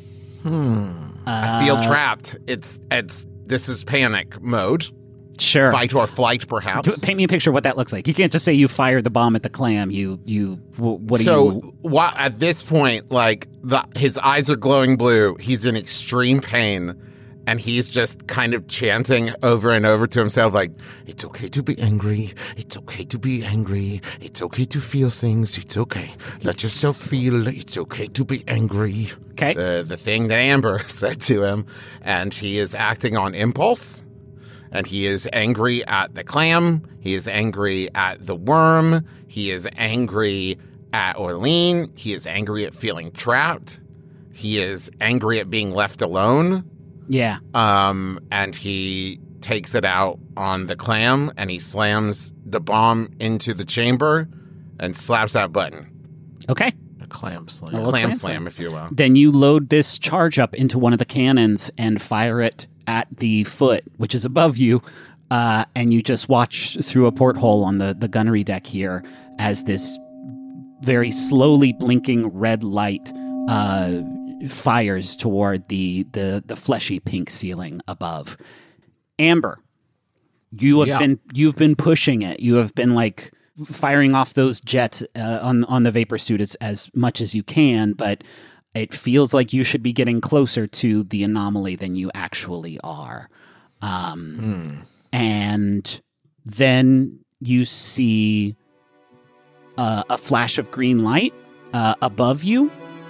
I feel trapped. It's, it's, this is panic mode. Sure. Fight or flight, perhaps. Paint me a picture of what that looks like. You can't just say you fired the bomb at the clam. You, you, wh- what do so, you... wha- at this point, like, the, his eyes are glowing blue. He's in extreme pain. And he's just kind of chanting over and over to himself, like, it's okay to be angry. It's okay to be angry. It's okay to feel things. It's okay. Let yourself feel. It's okay to be angry. Okay. The, the thing that Amber said to him. And he is acting on impulse. And he is angry at the clam. He is angry at the worm. He is angry at Orlean. He is angry at feeling trapped. He is angry at being left alone. Yeah. Um, and he takes it out on the clam, and he slams the bomb into the chamber and slaps that button. Okay. A clam slam. A little Clam clam slam, slam. if you will. Then you load this charge up into one of the cannons and fire it at the foot, which is above you, uh, and you just watch through a porthole on the, the gunnery deck here as this very slowly blinking red light uh, fires toward the, the, the fleshy pink ceiling above. Amber, you have Yeah. been you've been pushing it. You have been like firing off those jets uh, on on the vapor suit as, as much as you can, but it feels like you should be getting closer to the anomaly than you actually are. Um, And then you see uh, a flash of green light uh, above you,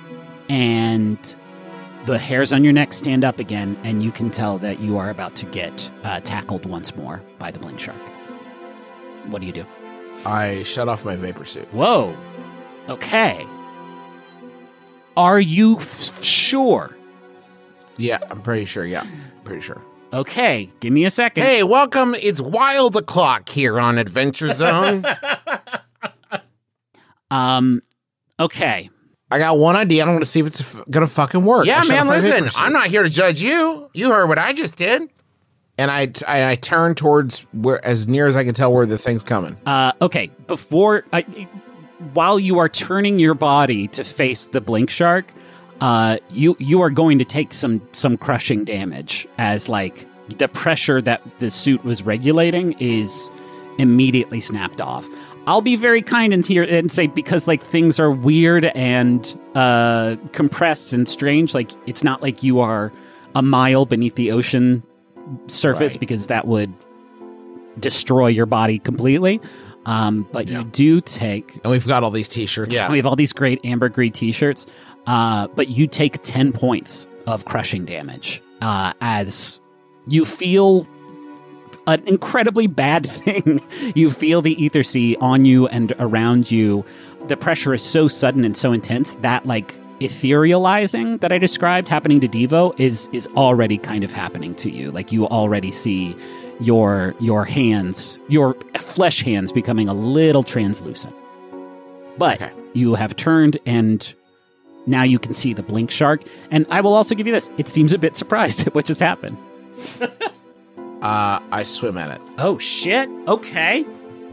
and the hairs on your neck stand up again, and you can tell that you are about to get uh, tackled once more by the blink shark. What do you do? I shut off my vapor suit. Whoa. Okay. Are you f- sure? Yeah, I'm pretty sure. Yeah, pretty sure. Okay, give me a second. Hey, welcome. It's Wild O'Clock here on Adventure Zone. Um, okay. I got one idea. I want to see if it's f- gonna fucking work. I yeah, shut man, off my listen. vapor suit. I'm not here to judge you. You heard what I just did. And I, I, I turn towards where, as near as I can tell, where the thing's coming. Uh, okay, before, uh, while you are turning your body to face the blink shark, uh, you you are going to take some some crushing damage as like the pressure that the suit was regulating is immediately snapped off. I'll be very kind and here and say because like things are weird and uh, compressed and strange. Like it's not like you are a mile beneath the ocean surface Right. because that would destroy your body completely. Um, but Yeah. you do take. And we've got all these T-shirts. Yeah. We have all these great ambergris T-shirts, uh, but you take ten points of crushing damage uh, as you feel an incredibly bad thing. You feel the ether sea on you and around you. The pressure is so sudden and so intense that, like, etherealizing that I described happening to Devo is is already kind of happening to you. Like, you already see your your hands, your flesh hands becoming a little translucent. But Okay. you have turned and now you can see the blink shark. And I will also give you this. It seems a bit surprised at what just happened. Uh, I swim at it Oh, shit. Okay.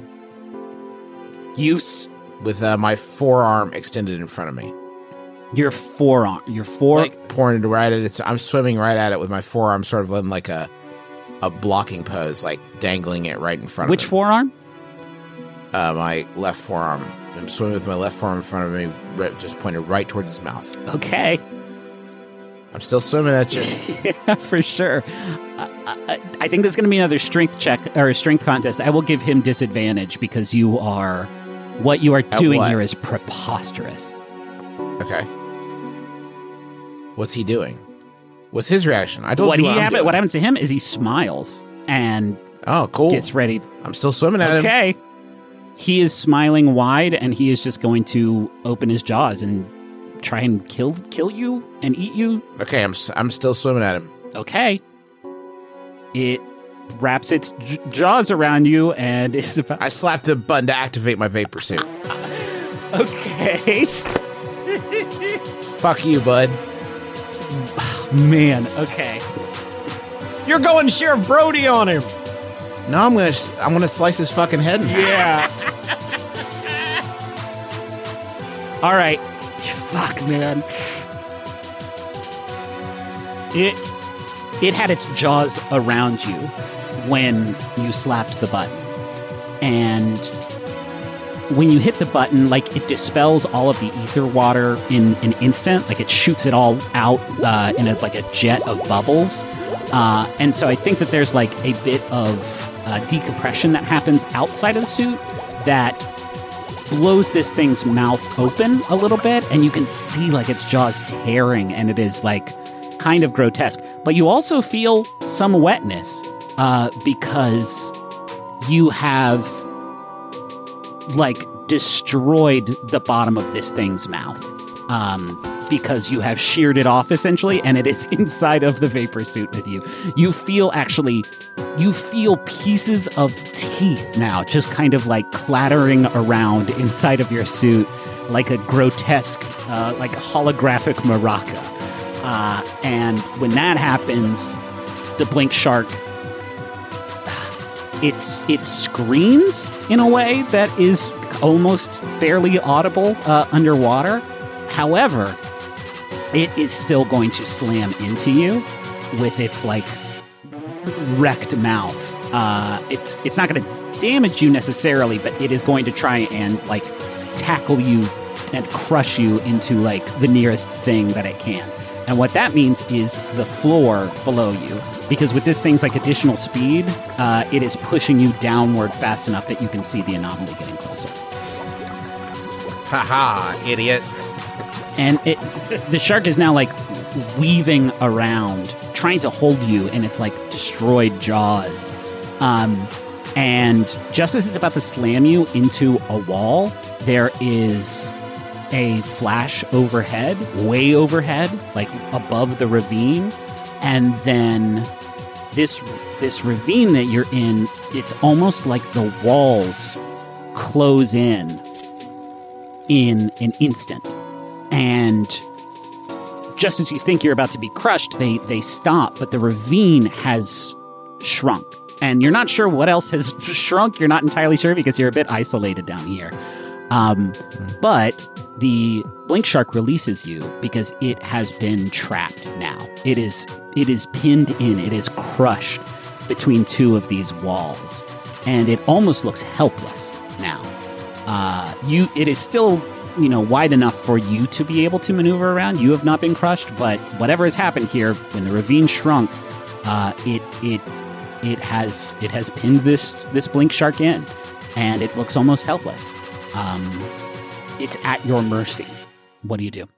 You, s- with uh, my forearm extended in front of me, your forearm, your fore, like pointed right at it. I'm swimming right at it with my forearm, sort of in like a a blocking pose, like dangling it right in front which of me. forearm? Uh, my left forearm. I'm swimming with my left forearm in front of me, right, just pointed right towards his mouth. Okay. I'm still swimming at you. Yeah, for sure. Uh, I, I think this is going to be another strength check or a strength contest. I will give him disadvantage because you are, what you are doing what? here is preposterous. Okay. What's he doing? What's his reaction? I told What you he what I'm happen, doing. what happens to him is he smiles and Oh, cool. gets ready. I'm still swimming at him. Okay. he is smiling wide, and he is just going to open his jaws and try and kill kill you and eat you. Okay, I'm s- I'm still swimming at him. Okay. It wraps its j- jaws around you and is about... I slapped the button to activate my vapor suit. Okay. Fuck you, bud. Man, okay. You're going Sheriff Brody on him. No, I'm gonna s- I'm gonna slice his fucking head in half. Yeah. All right. Fuck, man. It it had its jaws around you when you slapped the button. And when you hit the button, like, it dispels all of the ether water in an instant. Like, it shoots it all out uh, in a, like a jet of bubbles. Uh, and so I think that there's like a bit of uh, decompression that happens outside of the suit that blows this thing's mouth open a little bit, and you can see like its jaws tearing, and it is like kind of grotesque. But you also feel some wetness uh, because you have like destroyed the bottom of this thing's mouth. Um, because you have sheared it off essentially, and it is inside of the vapor suit with you. You feel actually, you feel pieces of teeth now just kind of like clattering around inside of your suit like a grotesque, uh, like a holographic maraca. Uh, and when that happens, the blink shark, it, it screams in a way that is almost barely audible uh, underwater. However, it is still going to slam into you with its like wrecked mouth. Uh, it's it's not going to damage you necessarily, but it is going to try and like tackle you and crush you into like the nearest thing that it can. And what that means is the floor below you, because with this thing's like additional speed, uh, it is pushing you downward fast enough that you can see the anomaly getting closer. Haha, idiot. And it, the shark is now like weaving around, trying to hold you in its like destroyed jaws. Um, and just as it's about to slam you into a wall, there is a flash overhead, way overhead, like above the ravine. And then this this ravine that you're in, it's almost like the walls close in in an instant. And just as you think you're about to be crushed, they, they stop, but the ravine has shrunk. And you're not sure what else has shrunk. You're not entirely sure because you're a bit isolated down here. Um, but the blink shark releases you because it has been trapped now. It is it is pinned in. It is crushed between two of these walls. And it almost looks helpless now. Uh, you it is still... you know, wide enough for you to be able to maneuver around. You have not been crushed, but whatever has happened here, when the ravine shrunk, uh, it it it has it has pinned this this blink shark in, and it looks almost helpless. Um, it's at your mercy. What do you do?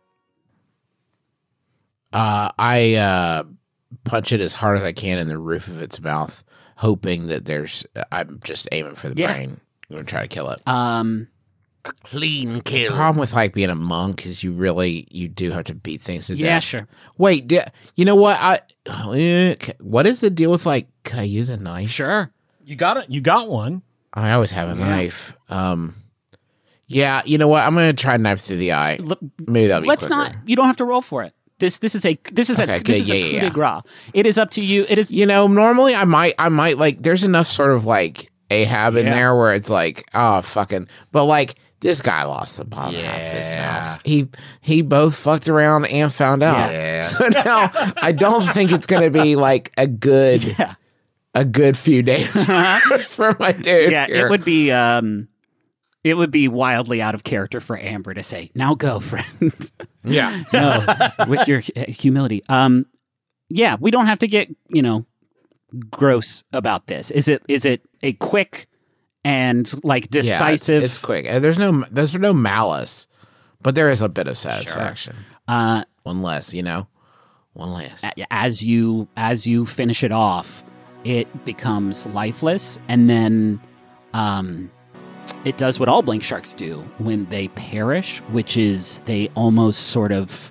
Uh, I uh, punch it as hard as I can in the roof of its mouth, hoping that there's. I'm just aiming for the Yeah. brain. I'm gonna try to kill it. Um, A clean The kill. problem with like being a monk is you really you do have to beat things to yeah, death. sure. Wait, di- you know what? I eh, what is the deal with like? Can I use a knife? Sure. You got it. You got one. I always have a knife. Um, yeah, you know what? I'm gonna try knife through the eye. L- Maybe that'll be Let's quicker. not. You don't have to roll for it. This this is a this is Okay, a this good, is yeah, a yeah, coup yeah. de grace. It is up to you. It is. You know, normally I might I might like. There's enough sort of like Ahab in Yeah. there where it's like, oh fucking. But like this guy lost the bottom half of his Yeah. mouth. He he both fucked around and found out. Yeah. So now I don't think it's gonna be like a good Yeah. a good few days for my dude. Yeah, here. it would be um it would be wildly out of character for Amber to say, "Now go, friend." Yeah. No, with your hu- humility. Um yeah, we don't have to get, you know, gross about this. Is it is it a quick and like Yeah, it's, decisive it's quick. And there's no there's no malice, but there is a bit of satisfaction. uh One less, you know, one less. as you as you finish it off, it becomes lifeless, and then um it does what all blink sharks do when they perish, which is they almost sort of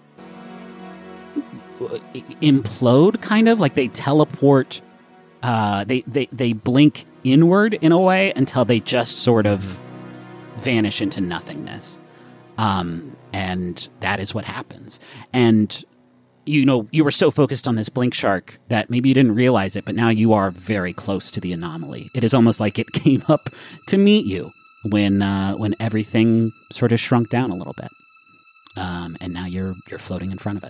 implode, kind of like they teleport. Uh, they, they, they blink inward in a way until they just sort of vanish into nothingness. Um, and that is what happens. And, you know, you were so focused on this blink shark that maybe you didn't realize it, but now you are very close to the anomaly. It is almost like it came up to meet you when uh, when everything sort of shrunk down a little bit. Um, and now you're you're floating in front of it.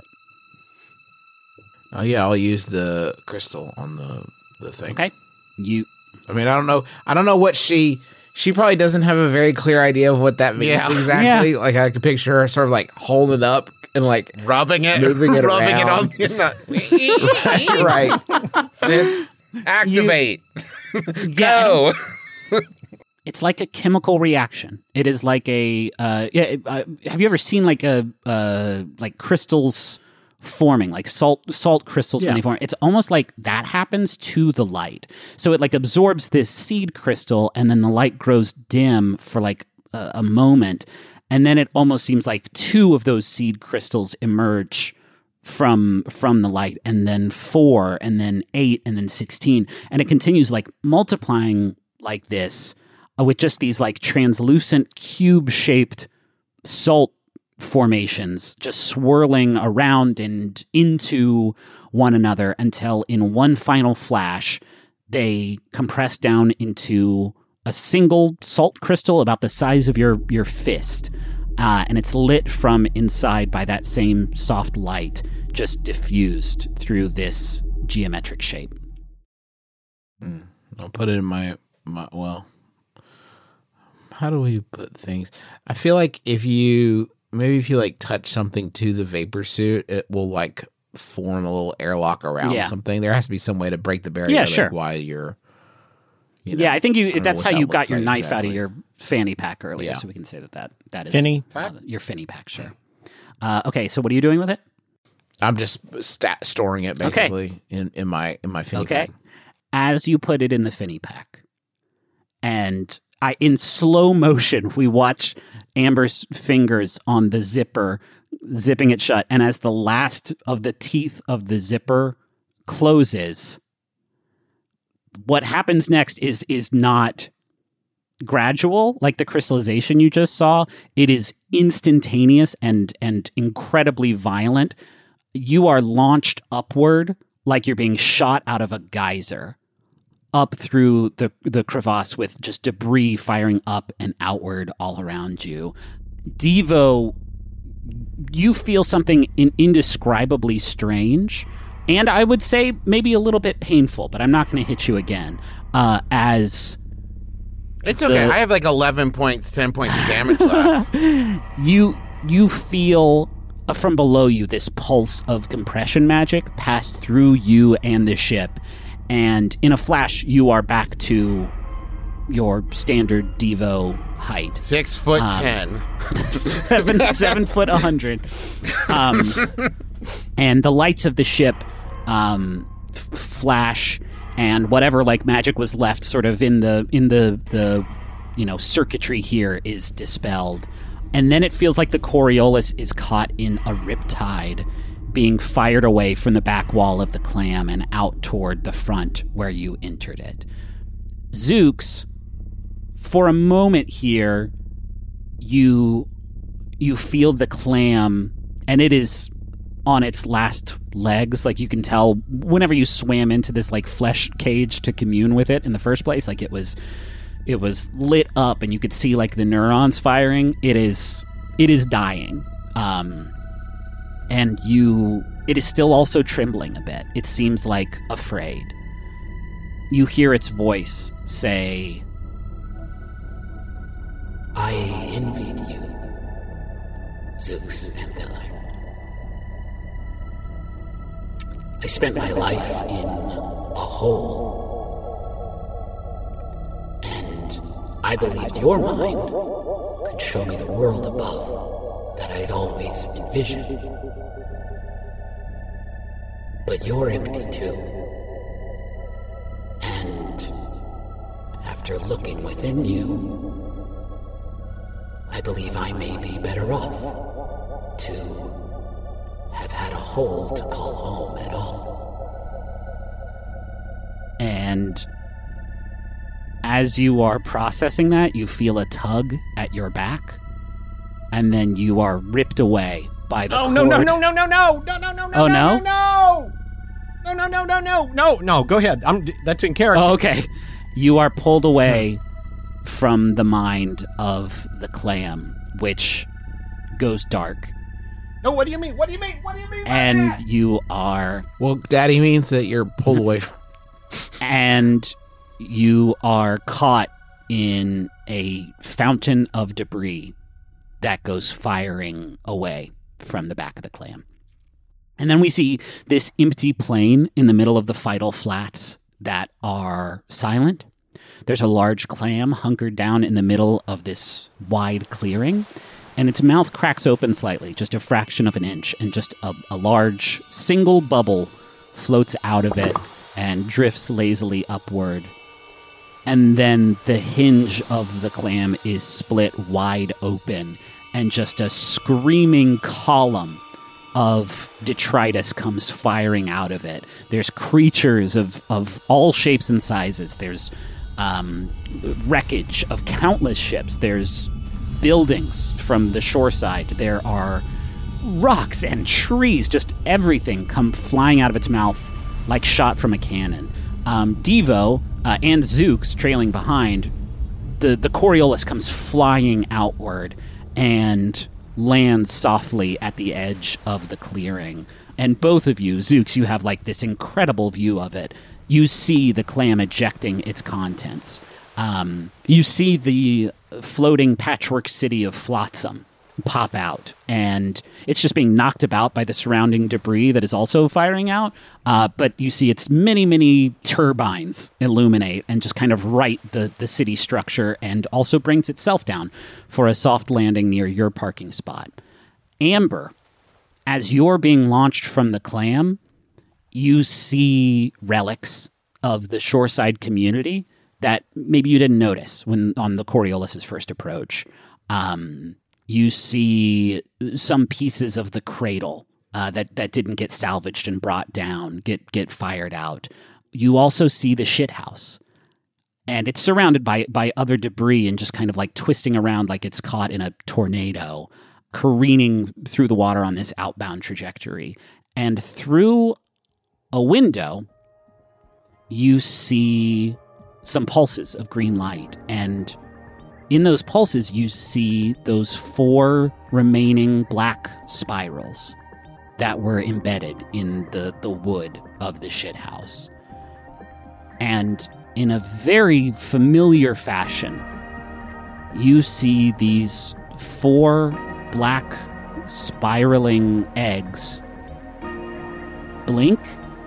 Oh yeah, I'll use the crystal on the the thing. Okay. You I mean, I don't know. I don't know what she. She probably doesn't have a very clear idea of what that means Yeah. exactly. Yeah. Like I could picture her sort of like holding it up and like Rubbing it, moving it rubbing around. it on. right. Sis, activate. Yeah. Go. It's like a chemical reaction. It is like a uh, yeah. Uh, have you ever seen like a uh, like crystals forming, like salt salt crystals Yeah. when they form? It's almost like that happens to the light. So it like absorbs this seed crystal, and then the light grows dim for like a, a moment, and then it almost seems like two of those seed crystals emerge from from the light, and then four, and then eight, and then sixteen, and it continues like multiplying like this. Uh, with just these like translucent cube-shaped salt formations just swirling around and into one another until in one final flash they compress down into a single salt crystal about the size of your, your fist. Uh, and it's lit from inside by that same soft light just diffused through this geometric shape. Mm, I'll put it in my, my well... How do we put things? I feel like if you maybe if you like touch something to the vapor suit, it will like form a little airlock around Yeah. something. There has to be some way to break the barrier. Yeah, like, sure. while you're, you know, Yeah, I think I you. don't know That's what how that you got looks your like knife out exactly. of your fanny pack earlier, Yeah. so we can say that that, that is Finny uh, your fanny pack. Sure. Uh, okay, so what are you doing with it? I'm just stat- storing it basically in, in my in my fanny Okay, pack. as you put it in the fanny pack, and I in slow motion we watch Amber's fingers on the zipper, zipping it shut, and as the last of the teeth of the zipper closes, what happens next is is not gradual like the crystallization you just saw. It is instantaneous and and incredibly violent. You are launched upward like you're being shot out of a geyser up through the the crevasse with just debris firing up and outward all around you. Devo, you feel something in, indescribably strange, and I would say maybe a little bit painful, but I'm not going to hit you again. Uh, as It's okay. The- I have like eleven points, ten points of damage left. you you feel uh, from below you this pulse of compression magic pass through you and the ship, and in a flash you are back to your standard Devo height. Six foot Um, ten. seven seven foot a hundred, um, and the lights of the ship um, f- flash, and whatever like magic was left, sort of in the in the the you know circuitry here, is dispelled, and then it feels like the Coriolis is caught in a riptide, being fired away from the back wall of the clam and out toward the front where you entered it. Zooks, for a moment here, you you feel the clam, and it is on its last legs. Like you can tell whenever you swam into this like flesh cage to commune with it in the first place, like it was it was lit up and you could see like the neurons firing. It is it is dying. Um and you it is still also trembling a bit. It seems like afraid. You hear its voice say, I envied you, Zooks and Delight. I spent my life in a hole, and I believed your mind could show me the world above that I'd always envisioned. But you're empty too. And after looking within you, I believe I may be better off to have had a hole to call home at all. And as you are processing that, you feel a tug at your back, and then you are ripped away by the Oh, cord. no, no, no, no, no, no, no, no, no, Oh, no, no? no, no, no, no, no, no, no, no, no, go ahead. I'm, that's in character. Oh, okay. You are pulled away from the mind of the clam, which goes dark. No, what do you mean? What do you mean? What do you mean? by And that? you are Well, Daddy means that you're pulled away from... and you are caught in a fountain of debris that goes firing away from the back of the clam. And then we see this empty plain in the middle of the Fidal Flats that are silent. There's a large clam hunkered down in the middle of this wide clearing, and its mouth cracks open slightly, just a fraction of an inch, and just a, a large single bubble floats out of it and drifts lazily upward. And then the hinge of the clam is split wide open, and just a screaming column of detritus comes firing out of it. There's creatures of, of all shapes and sizes. There's um, wreckage of countless ships. There's buildings from the shoreside. There are rocks and trees. Just everything come flying out of its mouth like shot from a cannon. Um, Devo uh, and Zooks trailing behind, the, the Coriolis comes flying outward and lands softly at the edge of the clearing. And both of you, Zooks, you have like this incredible view of it. You see the clam ejecting its contents. Um, you see the floating patchwork city of Flotsam pop out, and it's just being knocked about by the surrounding debris that is also firing out. Uh, but you see its many, many turbines illuminate and just kind of right the, the city structure, and also brings itself down for a soft landing near your parking spot. Amber, as you're being launched from the clam, you see relics of the shoreside community that maybe you didn't notice when on the Coriolis' first approach. Um, you see some pieces of the cradle uh, that, that didn't get salvaged and brought down, get get fired out. You also see the shithouse. And it's surrounded by, by other debris and just kind of like twisting around like it's caught in a tornado, careening through the water on this outbound trajectory. And through a window, you see some pulses of green light, and in those pulses you see those four remaining black spirals that were embedded in the, the wood of the shithouse. And in a very familiar fashion, you see these four black spiraling eggs blink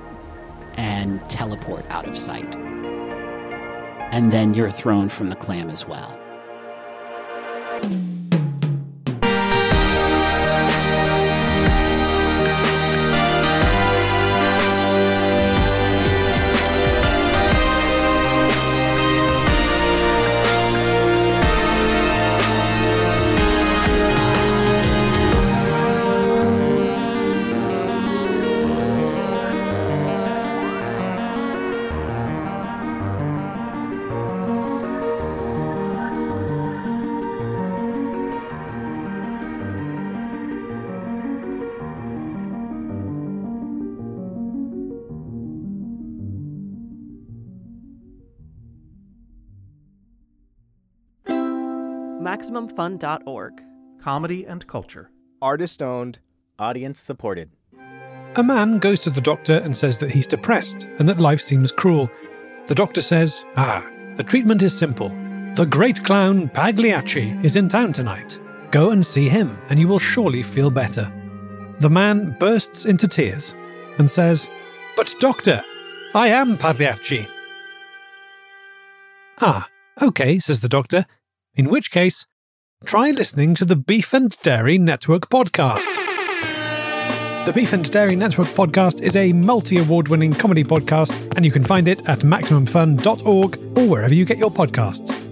and teleport out of sight. And then you're thrown from the clam as well. Maximum Fun dot org. Comedy and culture. Artist owned, audience supported. A man goes to the doctor and says that he's depressed and that life seems cruel. The doctor says, ah, the treatment is simple. The great clown Pagliacci is in town tonight. Go and see him and you will surely feel better. The man bursts into tears and says, but doctor, I am Pagliacci. Ah, okay, says the doctor. In which case, try listening to the Beef and Dairy Network podcast. The Beef and Dairy Network podcast is a multi-award winning comedy podcast, and you can find it at maximum fun dot org or wherever you get your podcasts.